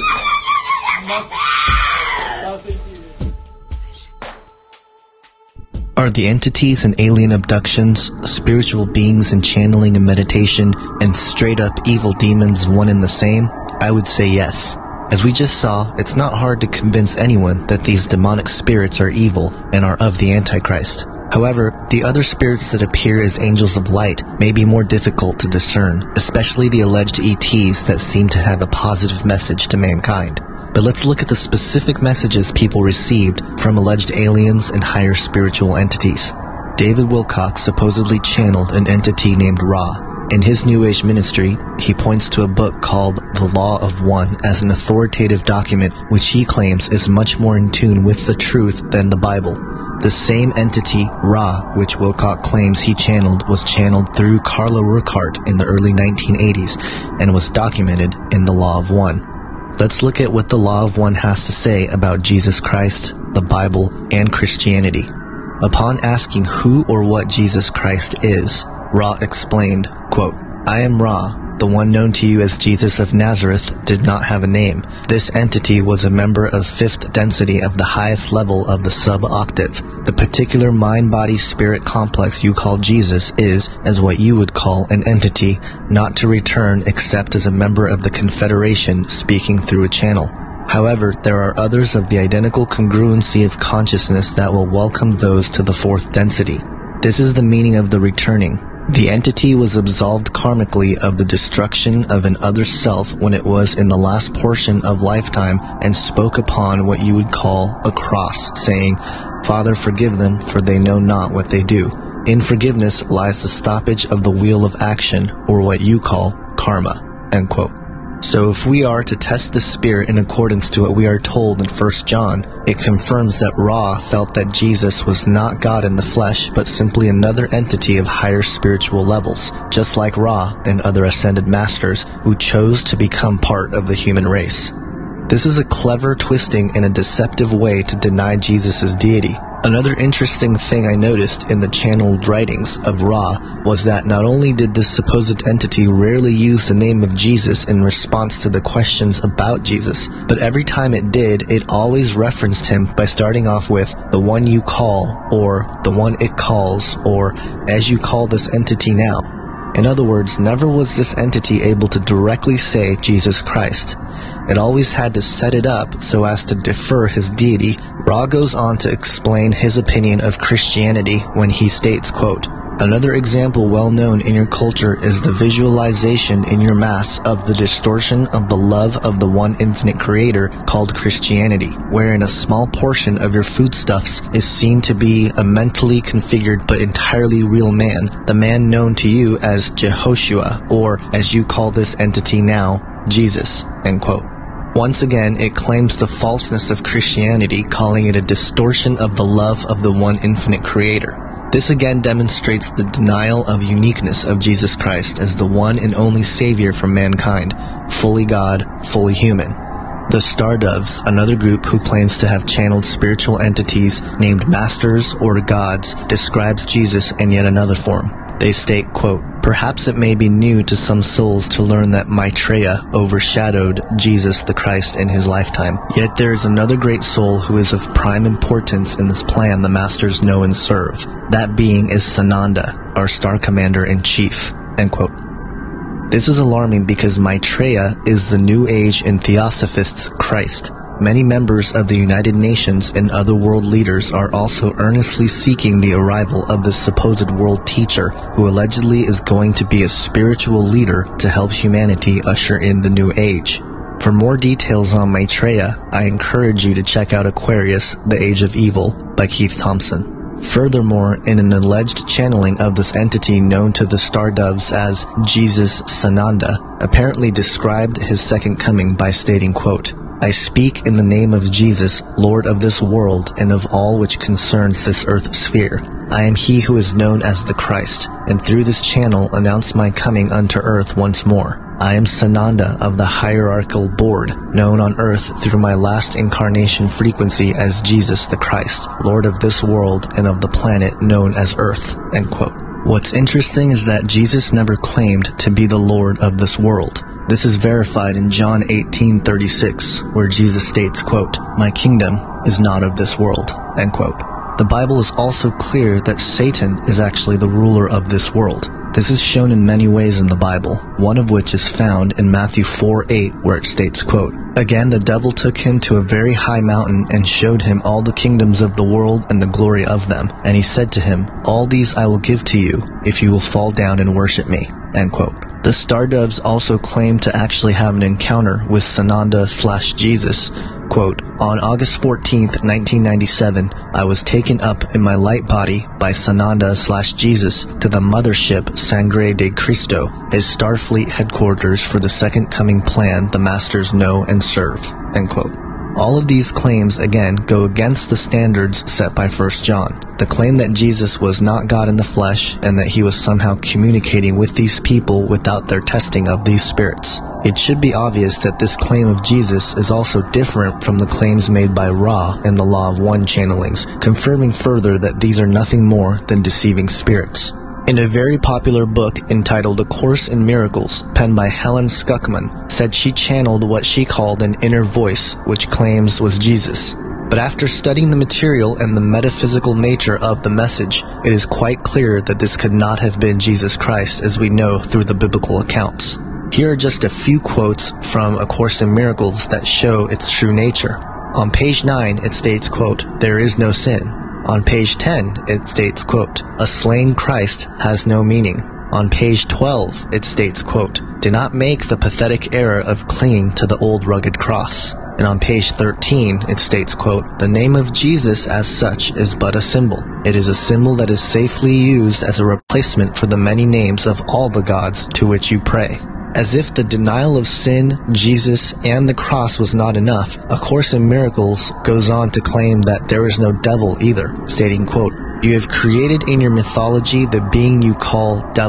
Are the entities and alien abductions, spiritual beings and channeling and meditation, and straight-up evil demons one and the same? I would say yes. As we just saw, it's not hard to convince anyone that these demonic spirits are evil and are of the Antichrist. However, the other spirits that appear as angels of light may be more difficult to discern, especially the alleged E Ts that seem to have a positive message to mankind. But let's look at the specific messages people received from alleged aliens and higher spiritual entities. David Wilcock supposedly channeled an entity named Ra. In his New Age ministry, he points to a book called The Law of One as an authoritative document which he claims is much more in tune with the truth than the Bible. The same entity, Ra, which Wilcock claims he channeled, was channeled through Carla Urquhart in the early nineteen eighties and was documented in The Law of One. Let's look at what The Law of One has to say about Jesus Christ, the Bible, and Christianity. Upon asking who or what Jesus Christ is, Ra explained, quote, I am Ra, the one known to you as Jesus of Nazareth did not have a name. This entity was a member of fifth density of the highest level of the sub-octave. The particular mind-body-spirit complex you call Jesus is, as what you would call an entity, not to return except as a member of the Confederation speaking through a channel. However, there are others of the identical congruency of consciousness that will welcome those to the fourth density. This is the meaning of the returning. The entity was absolved karmically of the destruction of an other self when it was in the last portion of lifetime and spoke upon what you would call a cross, saying, Father, forgive them, for they know not what they do. In forgiveness lies the stoppage of the wheel of action, or what you call karma. End quote. So if we are to test the spirit in accordance to what we are told in First John, it confirms that Ra felt that Jesus was not God in the flesh, but simply another entity of higher spiritual levels, just like Ra and other ascended masters who chose to become part of the human race. This is a clever twisting and a deceptive way to deny Jesus' deity. Another interesting thing I noticed in the channeled writings of Ra was that not only did this supposed entity rarely use the name of Jesus in response to the questions about Jesus, but every time it did, it always referenced him by starting off with the one you call, or the one it calls, or as you call this entity now. In other words, never was this entity able to directly say Jesus Christ. It always had to set it up so as to defer his deity. Ra goes on to explain his opinion of Christianity when he states, quote, "Another example well known in your culture is the visualization in your mass of the distortion of the love of the one infinite creator called Christianity, wherein a small portion of your foodstuffs is seen to be a mentally configured but entirely real man, the man known to you as Jehoshua, or as you call this entity now, Jesus," end quote. Once again, it claims the falseness of Christianity, calling it a distortion of the love of the one infinite creator. This again demonstrates the denial of uniqueness of Jesus Christ as the one and only Savior for mankind, fully God, fully human. The Stardoves, another group who claims to have channeled spiritual entities named masters or gods, describes Jesus in yet another form. They state, quote, "Perhaps it may be new to some souls to learn that Maitreya overshadowed Jesus the Christ in his lifetime. Yet there is another great soul who is of prime importance in this plan the masters know and serve. That being is Sananda, our star commander-in-chief," end quote. This is alarming because Maitreya is the New Age and Theosophists' Christ. Many members of the United Nations and other world leaders are also earnestly seeking the arrival of this supposed world teacher who allegedly is going to be a spiritual leader to help humanity usher in the New Age. For more details on Maitreya, I encourage you to check out Aquarius, The Age of Evil by Keith Thompson. Furthermore, in an alleged channeling of this entity known to the Stardoves as Jesus Sananda, apparently described his second coming by stating, quote, "I speak in the name of Jesus, Lord of this world and of all which concerns this earth sphere. I am he who is known as the Christ, and through this channel announce my coming unto earth once more. I am Sananda of the hierarchical board, known on earth through my last incarnation frequency as Jesus the Christ, Lord of this world and of the planet known as Earth," end quote. What's interesting is that Jesus never claimed to be the Lord of this world. This is verified in John eighteen thirty-six, where Jesus states, quote, "My kingdom is not of this world," end quote. The Bible is also clear that Satan is actually the ruler of this world. This is shown in many ways in the Bible, one of which is found in Matthew four eight, where it states, quote, "Again the devil took him to a very high mountain and showed him all the kingdoms of the world and the glory of them. And he said to him, All these I will give to you, if you will fall down and worship me," end quote. The Stardoves also claim to actually have an encounter with Sananda slash Jesus. Quote, "On August fourteenth, nineteen ninety-seven, I was taken up in my light body by Sananda slash Jesus to the mothership Sangre de Cristo, his Starfleet headquarters for the second coming plan the masters know and serve," end quote. All of these claims, again, go against the standards set by First John. The claim that Jesus was not God in the flesh and that he was somehow communicating with these people without their testing of these spirits. It should be obvious that this claim of Jesus is also different from the claims made by Ra in the Law of One channelings, confirming further that these are nothing more than deceiving spirits. In a very popular book entitled A Course in Miracles, penned by Helen Schuckman, said she channeled what she called an inner voice, which claims was Jesus. But after studying the material and the metaphysical nature of the message, it is quite clear that this could not have been Jesus Christ as we know through the biblical accounts. Here are just a few quotes from A Course in Miracles that show its true nature. On page nine, it states, quote, "There is no sin." On page ten, it states, quote, "A slain Christ has no meaning." On page twelve, it states, quote, "Do not make the pathetic error of clinging to the old rugged cross." And on page thirteen, it states, quote, "The name of Jesus as such is but a symbol. It is a symbol that is safely used as a replacement for the many names of all the gods to which you pray." As if the denial of sin, Jesus, and the cross was not enough, A Course in Miracles goes on to claim that there is no devil either, stating, quote, "You have created in your mythology the being you call devil.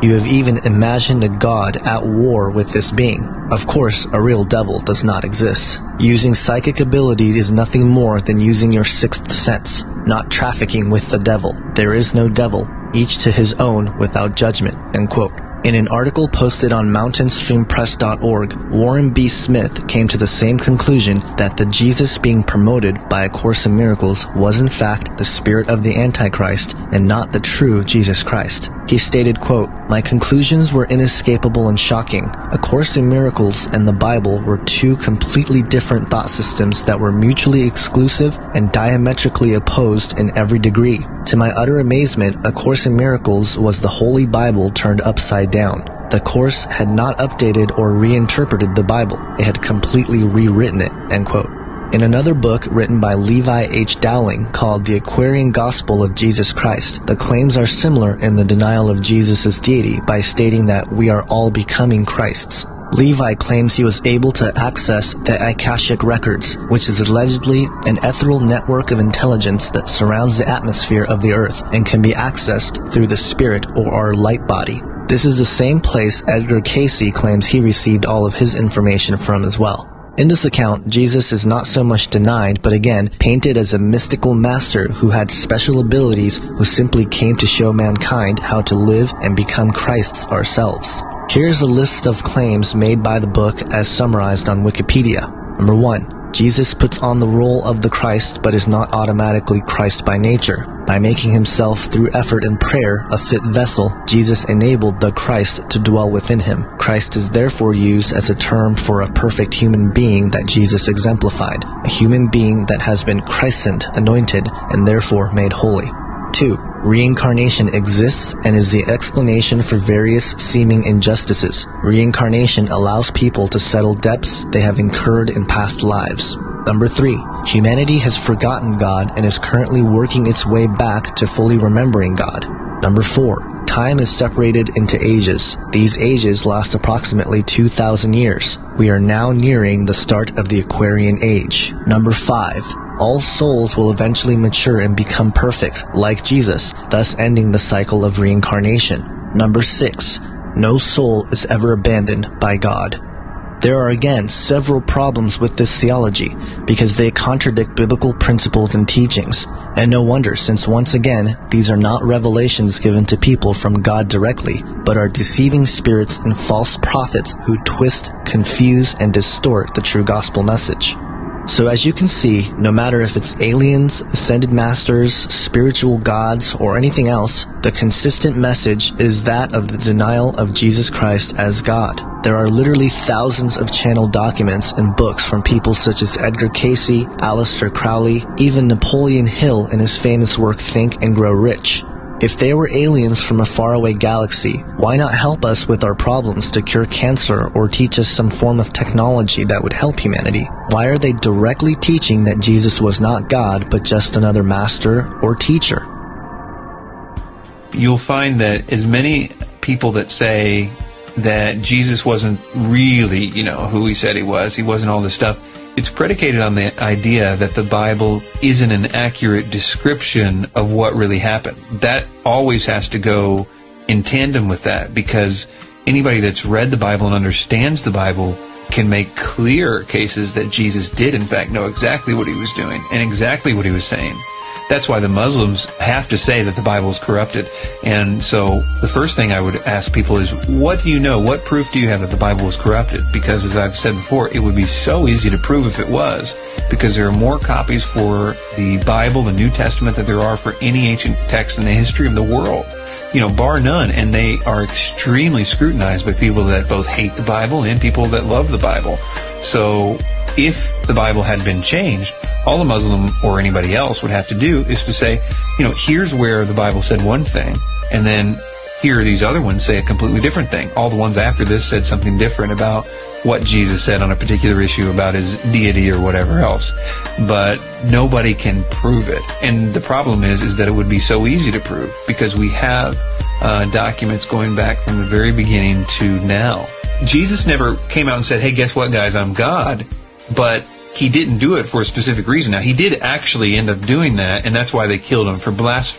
You have even imagined a god at war with this being. Of course, a real devil does not exist. Using psychic ability is nothing more than using your sixth sense, not trafficking with the devil. There is no devil, each to his own without judgment." End quote. In an article posted on mountain stream press dot org, Warren B. Smith came to the same conclusion that the Jesus being promoted by A Course in Miracles was in fact the spirit of the Antichrist and not the true Jesus Christ. He stated, quote, "My conclusions were inescapable and shocking. A Course in Miracles and the Bible were two completely different thought systems that were mutually exclusive and diametrically opposed in every degree. To my utter amazement, A Course in Miracles was the Holy Bible turned upside down. The Course had not updated or reinterpreted the Bible. It had completely rewritten it." End quote. In another book written by Levi H. Dowling called The Aquarian Gospel of Jesus Christ, the claims are similar in the denial of Jesus' deity by stating that we are all becoming Christs. Levi claims he was able to access the Akashic Records, which is allegedly an ethereal network of intelligence that surrounds the atmosphere of the earth and can be accessed through the spirit or our light body. This is the same place Edgar Cayce claims he received all of his information from as well. In this account, Jesus is not so much denied, but again, painted as a mystical master who had special abilities who simply came to show mankind how to live and become Christs ourselves. Here's a list of claims made by the book as summarized on Wikipedia. Number one, Jesus puts on the role of the Christ but is not automatically Christ by nature. By making himself through effort and prayer a fit vessel, Jesus enabled the Christ to dwell within him. Christ is therefore used as a term for a perfect human being that Jesus exemplified, a human being that has been christened, anointed, and therefore made holy. Two, reincarnation exists and is the explanation for various seeming injustices. Reincarnation allows people to settle debts they have incurred in past lives. Number three, humanity has forgotten God and is currently working its way back to fully remembering God. Number four, time is separated into ages. These ages last approximately two thousand years. We are now nearing the start of the Aquarian Age. Number five, all souls will eventually mature and become perfect, like Jesus, thus ending the cycle of reincarnation. Number six, no soul is ever abandoned by God. There are again several problems with this theology because they contradict biblical principles and teachings, and no wonder, since once again these are not revelations given to people from God directly, but are deceiving spirits and false prophets who twist, confuse, and distort the true gospel message. So as you can see, no matter if it's aliens, ascended masters, spiritual gods, or anything else, the consistent message is that of the denial of Jesus Christ as God. There are literally thousands of channel documents and books from people such as Edgar Cayce, Aleister Crowley, even Napoleon Hill in his famous work Think and Grow Rich. If they were aliens from a faraway galaxy, why not help us with our problems to cure cancer or teach us some form of technology that would help humanity? Why are they directly teaching that Jesus was not God, but just another master or teacher? You'll find that as many people that say that Jesus wasn't really, you know, who he said he was, he wasn't all this stuff, it's predicated on the idea that the Bible isn't an accurate description of what really happened. That always has to go in tandem with that, because anybody that's read the Bible and understands the Bible can make clear cases that Jesus did, in fact, know exactly what he was doing and exactly what he was saying. That's why the Muslims have to say that the Bible is corrupted. And so the first thing I would ask people is, what do you know? What proof do you have that the Bible was corrupted? Because as I've said before, it would be so easy to prove if it was, because there are more copies for the Bible, the New Testament, than there are for any ancient text in the history of the world. You know, bar none. And they are extremely scrutinized by people that both hate the Bible and people that love the Bible. So if the Bible had been changed, all a Muslim or anybody else would have to do is to say, you know, here's where the Bible said one thing, and then here are these other ones say a completely different thing. All the ones after this said something different about what Jesus said on a particular issue about his deity or whatever else. But nobody can prove it. And the problem is, is that it would be so easy to prove, because we have uh, documents going back from the very beginning to now. Jesus never came out and said, hey, guess what, guys, I'm God. But he didn't do it for a specific reason. Now, he did actually end up doing that, and that's why they killed him, for blasphemy.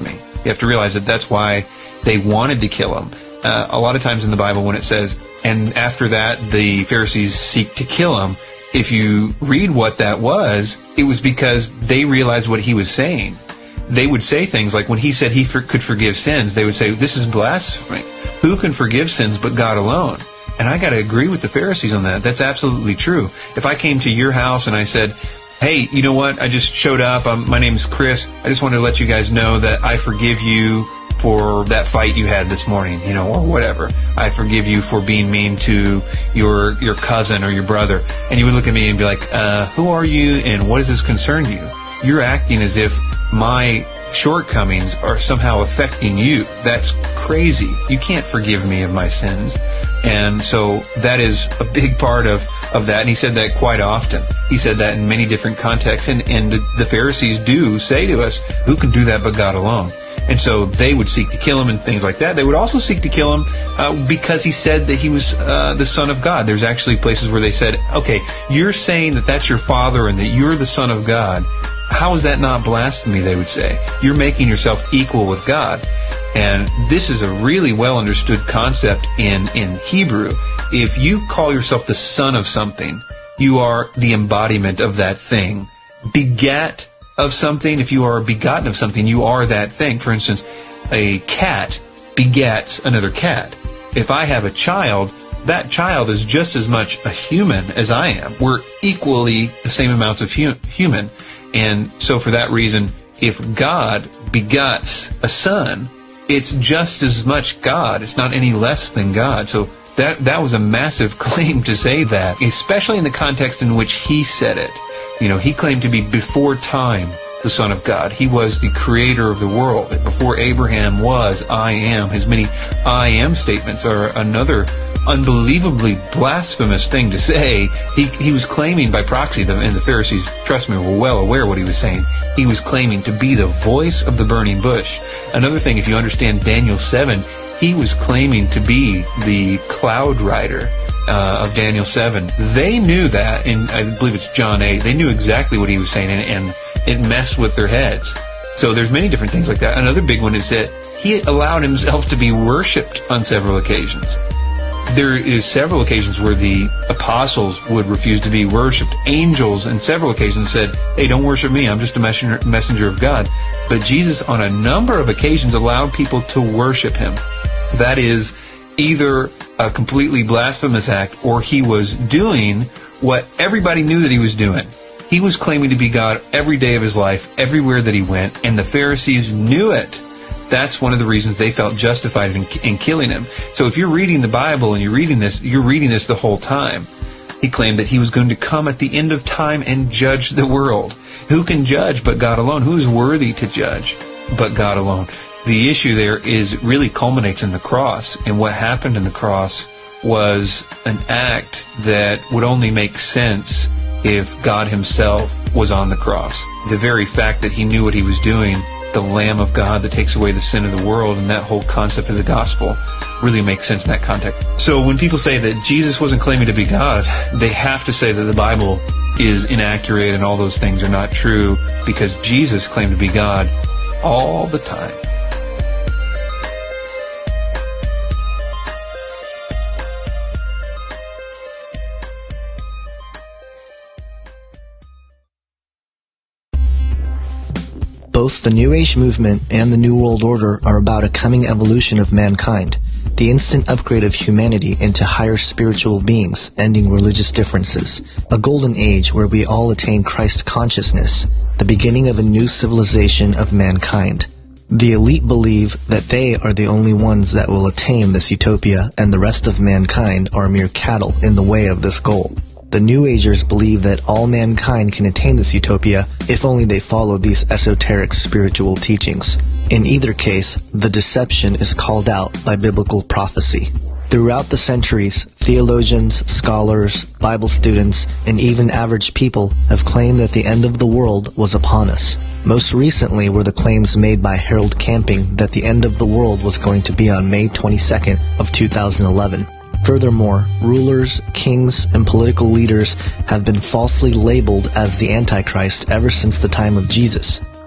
You have to realize that that's why they wanted to kill him. Uh, a lot of times in the Bible when it says, and after that the Pharisees seek to kill him, if you read what that was, it was because they realized what he was saying. They would say things like, when he said he for- could forgive sins, they would say, this is blasphemy. Who can forgive sins but God alone? And I got to agree with the Pharisees on that. That's absolutely true. If I came to your house and I said, hey, you know what? I just showed up. Um, my name's Chris. I just wanted to let you guys know that I forgive you for that fight you had this morning, you know, or whatever. I forgive you for being mean to your your cousin or your brother. And you would look at me and be like, uh, who are you and what does this concern you? You're acting as if my shortcomings are somehow affecting you. That's crazy. You can't forgive me of my sins. And so that is a big part of, of that. And he said that quite often. He said that in many different contexts. And, and the, the Pharisees do say to us, who can do that but God alone? And so they would seek to kill him and things like that. They would also seek to kill him uh, because he said that he was uh, the Son of God. There's actually places where they said, okay, you're saying that that's your Father and that you're the Son of God. How is that not blasphemy, they would say? You're making yourself equal with God. And this is a really well understood concept in, in Hebrew. If you call yourself the son of something, you are the embodiment of that thing. Begat of something, if you are begotten of something, you are that thing. For instance, a cat begets another cat. If I have a child, that child is just as much a human as I am. We're equally the same amounts of hu- human. And so for that reason, if God begots a son, it's just as much God. It's not any less than God. So that that was a massive claim to say that, especially in the context in which he said it. You know, he claimed to be before time the Son of God. He was the creator of the world. Before Abraham was, I am. His many I am statements are another unbelievably blasphemous thing to say. He he was claiming by proxy, and the Pharisees, trust me, were well aware what he was saying. He was claiming to be the voice of the burning bush. Another thing, if you understand Daniel seven, he was claiming to be the cloud rider uh, of Daniel seven. They knew that, and I believe it's John eight. They knew exactly what he was saying, and, and it messed with their heads. So there's many different things like that. Another big one is that he allowed himself to be worshipped on several occasions. There is several occasions where the apostles would refuse to be worshipped. Angels on several occasions said, hey, don't worship me, I'm just a messenger, messenger of God. But Jesus on a number of occasions allowed people to worship him. That is either a completely blasphemous act or he was doing what everybody knew that he was doing. He was claiming to be God every day of his life, everywhere that he went, and the Pharisees knew it. That's one of the reasons they felt justified in, in killing him. So if you're reading the Bible and you're reading this, you're reading this the whole time. He claimed that he was going to come at the end of time and judge the world. Who can judge but God alone? Who is worthy to judge but God alone? The issue there is really culminates in the cross. And what happened in the cross was an act that would only make sense if God himself was on the cross. The very fact that he knew what he was doing, the Lamb of God that takes away the sin of the world, and that whole concept of the gospel really makes sense in that context. So when people say that Jesus wasn't claiming to be God, they have to say that the Bible is inaccurate and all those things are not true, because Jesus claimed to be God all the time. Both the New Age movement and the New World Order are about a coming evolution of mankind, the instant upgrade of humanity into higher spiritual beings, ending religious differences, a golden age where we all attain Christ consciousness, the beginning of a new civilization of mankind. The elite believe that they are the only ones that will attain this utopia, and the rest of mankind are mere cattle in the way of this goal. The New Agers believe that all mankind can attain this utopia if only they follow these esoteric spiritual teachings. In either case, the deception is called out by biblical prophecy. Throughout the centuries, theologians, scholars, Bible students, and even average people have claimed that the end of the world was upon us. Most recently were the claims made by Harold Camping that the end of the world was going to be on May twenty-second of two thousand eleven. Furthermore, rulers, kings, and political leaders have been falsely labeled as the Antichrist ever since the time of Jesus.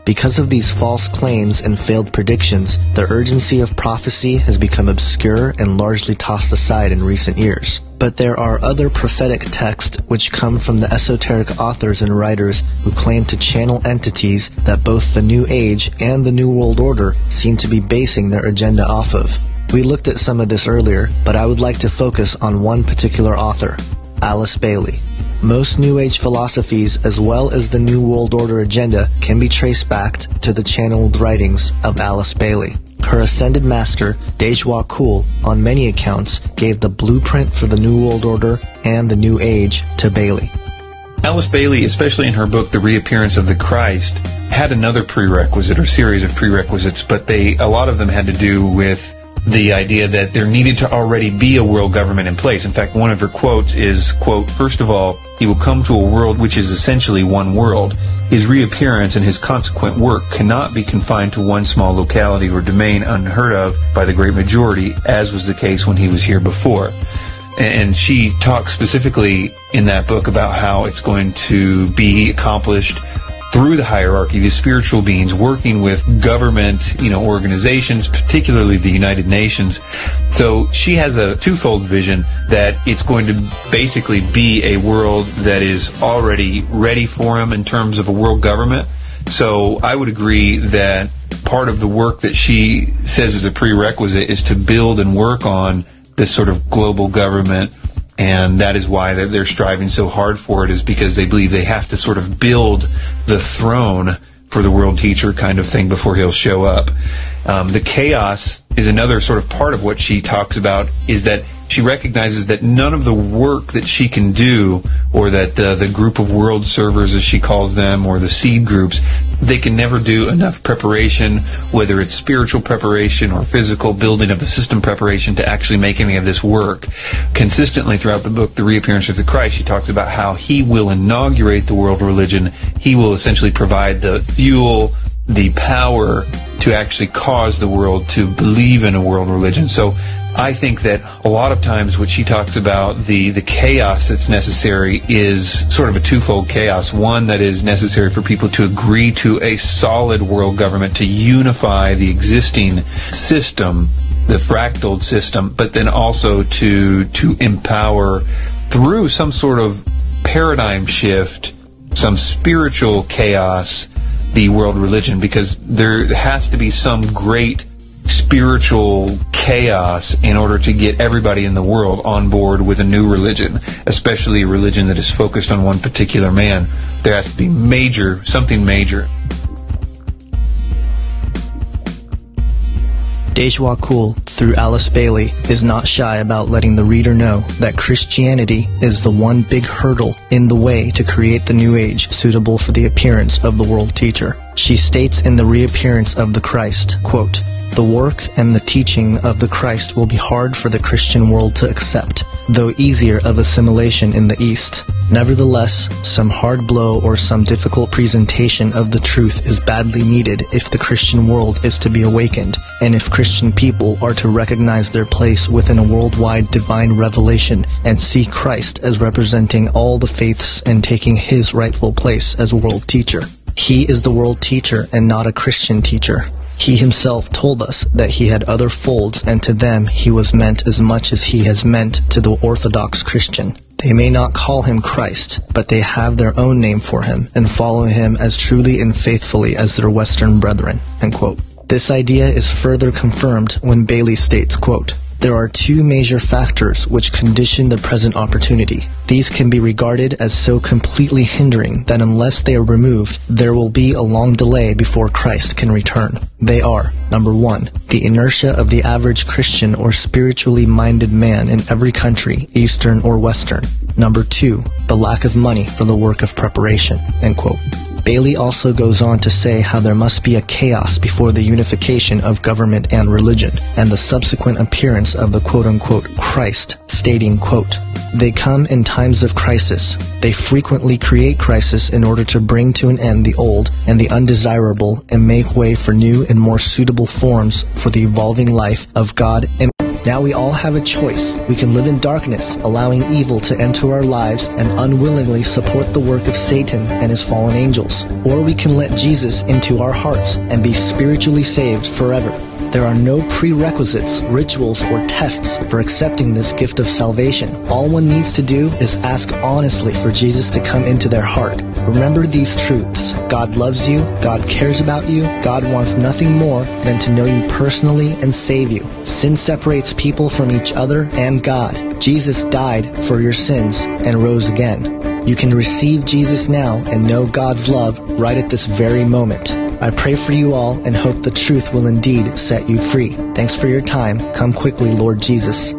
Because of these false claims and failed predictions, the urgency of prophecy has become obscure and largely tossed aside in recent years. But there are other prophetic texts which come from the esoteric authors and writers who claim to channel entities that both the New Age and the New World Order seem to be basing their agenda off of. We looked at some of this earlier, but I would like to focus on one particular author, Alice Bailey. Most New Age philosophies, as well as the New World Order agenda, can be traced back to the channeled writings of Alice Bailey. Her ascended master, Dejua Kul, on many accounts, gave the blueprint for the New World Order and the New Age to Bailey. Alice Bailey, especially in her book, The Reappearance of the Christ, had another prerequisite or series of prerequisites, but they a lot of them had to do with the idea that there needed to already be a world government in place. In fact, one of her quotes is, quote, "First of all, he will come to a world which is essentially one world. His reappearance and his consequent work cannot be confined to one small locality or domain unheard of by the great majority, as was the case when he was here before." And she talks specifically in that book about how it's going to be accomplished through the hierarchy, these spiritual beings working with government, you know, organizations, particularly the United Nations. So she has a twofold vision that it's going to basically be a world that is already ready for him in terms of a world government. So I would agree that part of the work that she says is a prerequisite is to build and work on this sort of global government. And that is why they're striving so hard for it, is because they believe they have to sort of build the throne for the world teacher kind of thing before he'll show up. Um, the chaos is another sort of part of what she talks about, is that she recognizes that none of the work that she can do, or that uh, the group of world servers, as she calls them, or the seed groups, they can never do enough preparation, whether it's spiritual preparation or physical building of the system preparation, to actually make any of this work. Consistently throughout the book, The Reappearance of the Christ, she talks about how he will inaugurate the world religion. He will essentially provide the fuel, the power to actually cause the world to believe in a world religion. So I think that a lot of times what she talks about, the, the chaos that's necessary, is sort of a twofold chaos. One that is necessary for people to agree to a solid world government, to unify the existing system, the fractaled system, but then also to to empower through some sort of paradigm shift, some spiritual chaos, the world religion, because there has to be some great spiritual chaos in order to get everybody in the world on board with a new religion, especially a religion that is focused on one particular man. There has to be major, something major. Dejua Kul, through Alice Bailey, is not shy about letting the reader know that Christianity is the one big hurdle in the way to create the New Age suitable for the appearance of the world teacher. She states in The Reappearance of the Christ, quote, "The work and the teaching of the Christ will be hard for the Christian world to accept, though easier of assimilation in the East. Nevertheless, some hard blow or some difficult presentation of the truth is badly needed if the Christian world is to be awakened, and if Christian people are to recognize their place within a worldwide divine revelation and see Christ as representing all the faiths and taking his rightful place as world teacher. He is the world teacher and not a Christian teacher. He himself told us that he had other folds, and to them he was meant as much as he has meant to the Orthodox Christian. They may not call him Christ, but they have their own name for him and follow him as truly and faithfully as their Western brethren." End quote. This idea is further confirmed when Bailey states, quote, "There are two major factors which condition the present opportunity. These can be regarded as so completely hindering that unless they are removed, there will be a long delay before Christ can return. They are, number one, the inertia of the average Christian or spiritually minded man in every country, Eastern or Western. Number two, the lack of money for the work of preparation." End quote. Bailey also goes on to say how there must be a chaos before the unification of government and religion, and the subsequent appearance of the quote-unquote Christ, stating, quote, "They come in times of crisis. They frequently create crisis in order to bring to an end the old and the undesirable and make way for new and more suitable forms for the evolving life of God and..." Now we all have a choice. We can live in darkness, allowing evil to enter our lives and unwillingly support the work of Satan and his fallen angels. Or we can let Jesus into our hearts and be spiritually saved forever. There are no prerequisites, rituals, or tests for accepting this gift of salvation. All one needs to do is ask honestly for Jesus to come into their heart. Remember these truths. God loves you. God cares about you. God wants nothing more than to know you personally and save you. Sin separates people from each other and God. Jesus died for your sins and rose again. You can receive Jesus now and know God's love right at this very moment. I pray for you all and hope the truth will indeed set you free. Thanks for your time. Come quickly, Lord Jesus.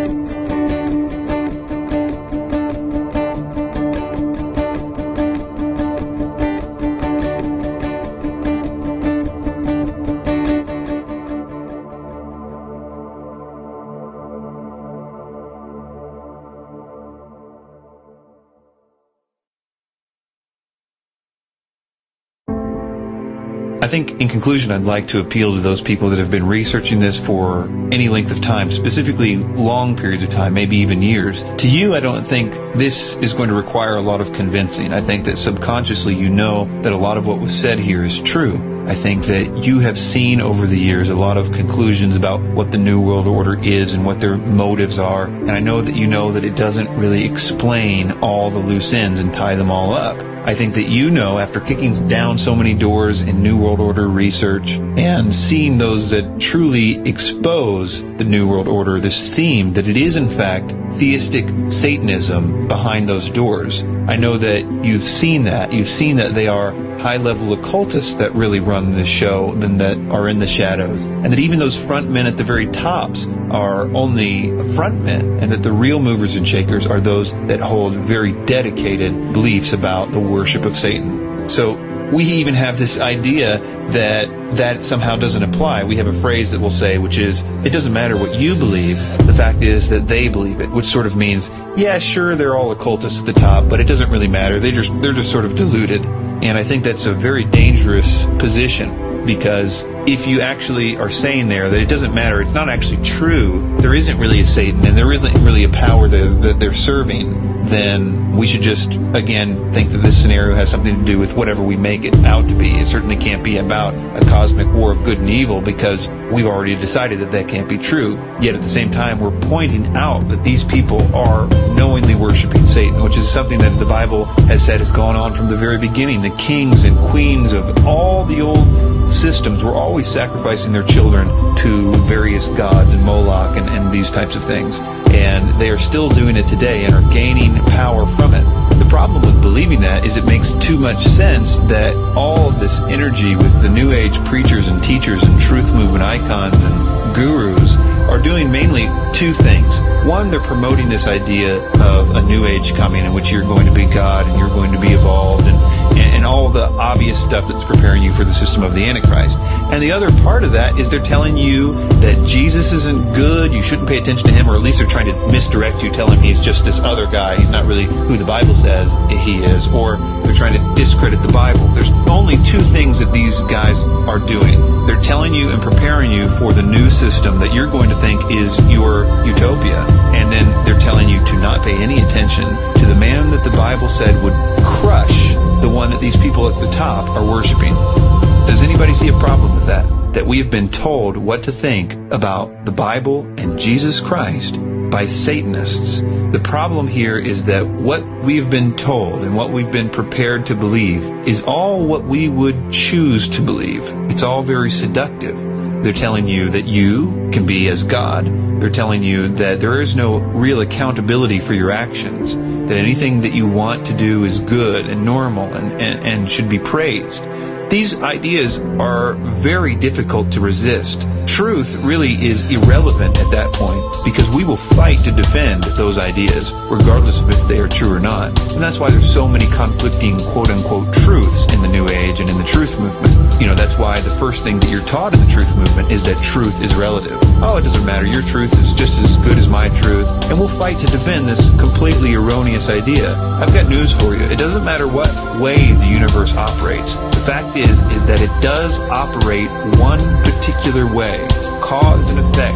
I think, in conclusion, I'd like to appeal to those people that have been researching this for any length of time, specifically long periods of time, maybe even years. To you, I don't think this is going to require a lot of convincing. I think that subconsciously you know that a lot of what was said here is true. I think that you have seen over the years a lot of conclusions about what the New World Order is and what their motives are. And I know that you know that it doesn't really explain all the loose ends and tie them all up. I think that you know, after kicking down so many doors in New World Order research and seeing those that truly expose the New World Order, this theme, that it is in fact theistic Satanism behind those doors. I know that you've seen that. You've seen that they are high-level occultists that really run this show than that are in the shadows. And that even those front men at the very tops are only front men, and that the real movers and shakers are those that hold very dedicated beliefs about the worship of Satan. So we even have this idea that that somehow doesn't apply. We have a phrase that we'll say, which is, it doesn't matter what you believe, the fact is that they believe it, which sort of means, yeah, sure, they're all occultists at the top, but it doesn't really matter. They just, they're just sort of deluded. And I think that's a very dangerous position, because if you actually are saying there that it doesn't matter, it's not actually true, there isn't really a Satan, and there isn't really a power that, that they're serving, then we should just, again, think that this scenario has something to do with whatever we make it out to be. It certainly can't be about a cosmic war of good and evil, because we've already decided that that can't be true. Yet at the same time, we're pointing out that these people are knowingly worshiping Satan, which is something that the Bible has said has gone on from the very beginning. The kings and queens of all the old systems were always sacrificing their children to various gods and Moloch and, and these types of things. And they are still doing it today and are gaining power from it. The problem with believing that is it makes too much sense that all of this energy with the New Age preachers and teachers and truth movement icons and gurus are doing mainly two things. One, they're promoting this idea of a New Age coming in which you're going to be God and you're going to be evolved and, and, and all the obvious stuff that's preparing you for the system of the Antichrist. And the other part of that is they're telling you that Jesus isn't good, you shouldn't pay attention to him, or at least they're trying to misdirect you, tell him he's just this other guy, he's not really who the Bible says he is, or they're trying to discredit the Bible. There's only two things that these guys are doing. They're telling you and preparing you for the new system that you're going to think is your utopia, and then they're telling you to not pay any attention to the man that the Bible said would crush the one that these people at the top are worshiping. Does anybody see a problem with that? That we have been told what to think about the Bible and Jesus Christ by Satanists. The problem here is that what we've been told and what we've been prepared to believe is all what we would choose to believe. It's all very seductive. They're telling you that you can be as God. They're telling you that there is no real accountability for your actions, that anything that you want to do is good and normal and, and, and should be praised. These ideas are very difficult to resist. Truth really is irrelevant at that point, because we will fight to defend those ideas, regardless of if they are true or not. And that's why there's so many conflicting quote-unquote truths in the New Age and in the truth movement. You know, that's why the first thing that you're taught in the truth movement is that truth is relative. Oh, it doesn't matter. Your truth is just as good as my truth. And we'll fight to defend this completely erroneous idea. I've got news for you. It doesn't matter what way the universe operates. The fact is, is that it does operate one particular way, cause and effect in a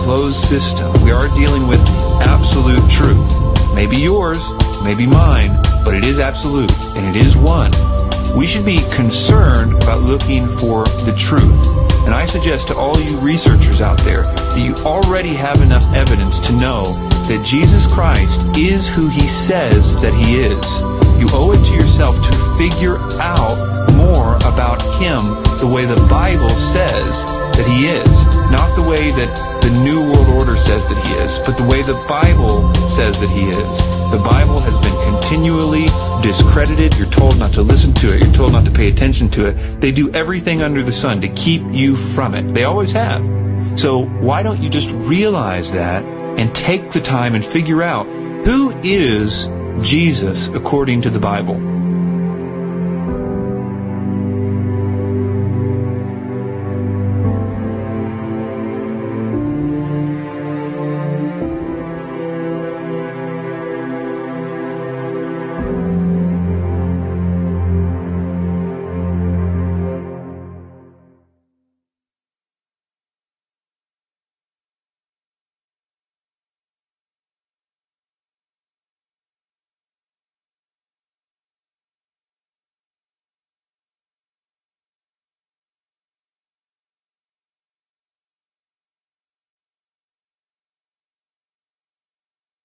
closed system. We are dealing with absolute truth. Maybe yours, maybe mine, but it is absolute, and it is one. We should be concerned about looking for the truth. And I suggest to all you researchers out there that you already have enough evidence to know that Jesus Christ is who He says that He is. You owe it to yourself to figure out more about Him the way the Bible says that He is. Not the way that the New World Order says that He is, but the way the Bible says that He is. The Bible has been continually discredited. You're told not to listen to it. You're told not to pay attention to it. They do everything under the sun to keep you from it. They always have. So why don't you just realize that and take the time and figure out who is Jesus according to the Bible?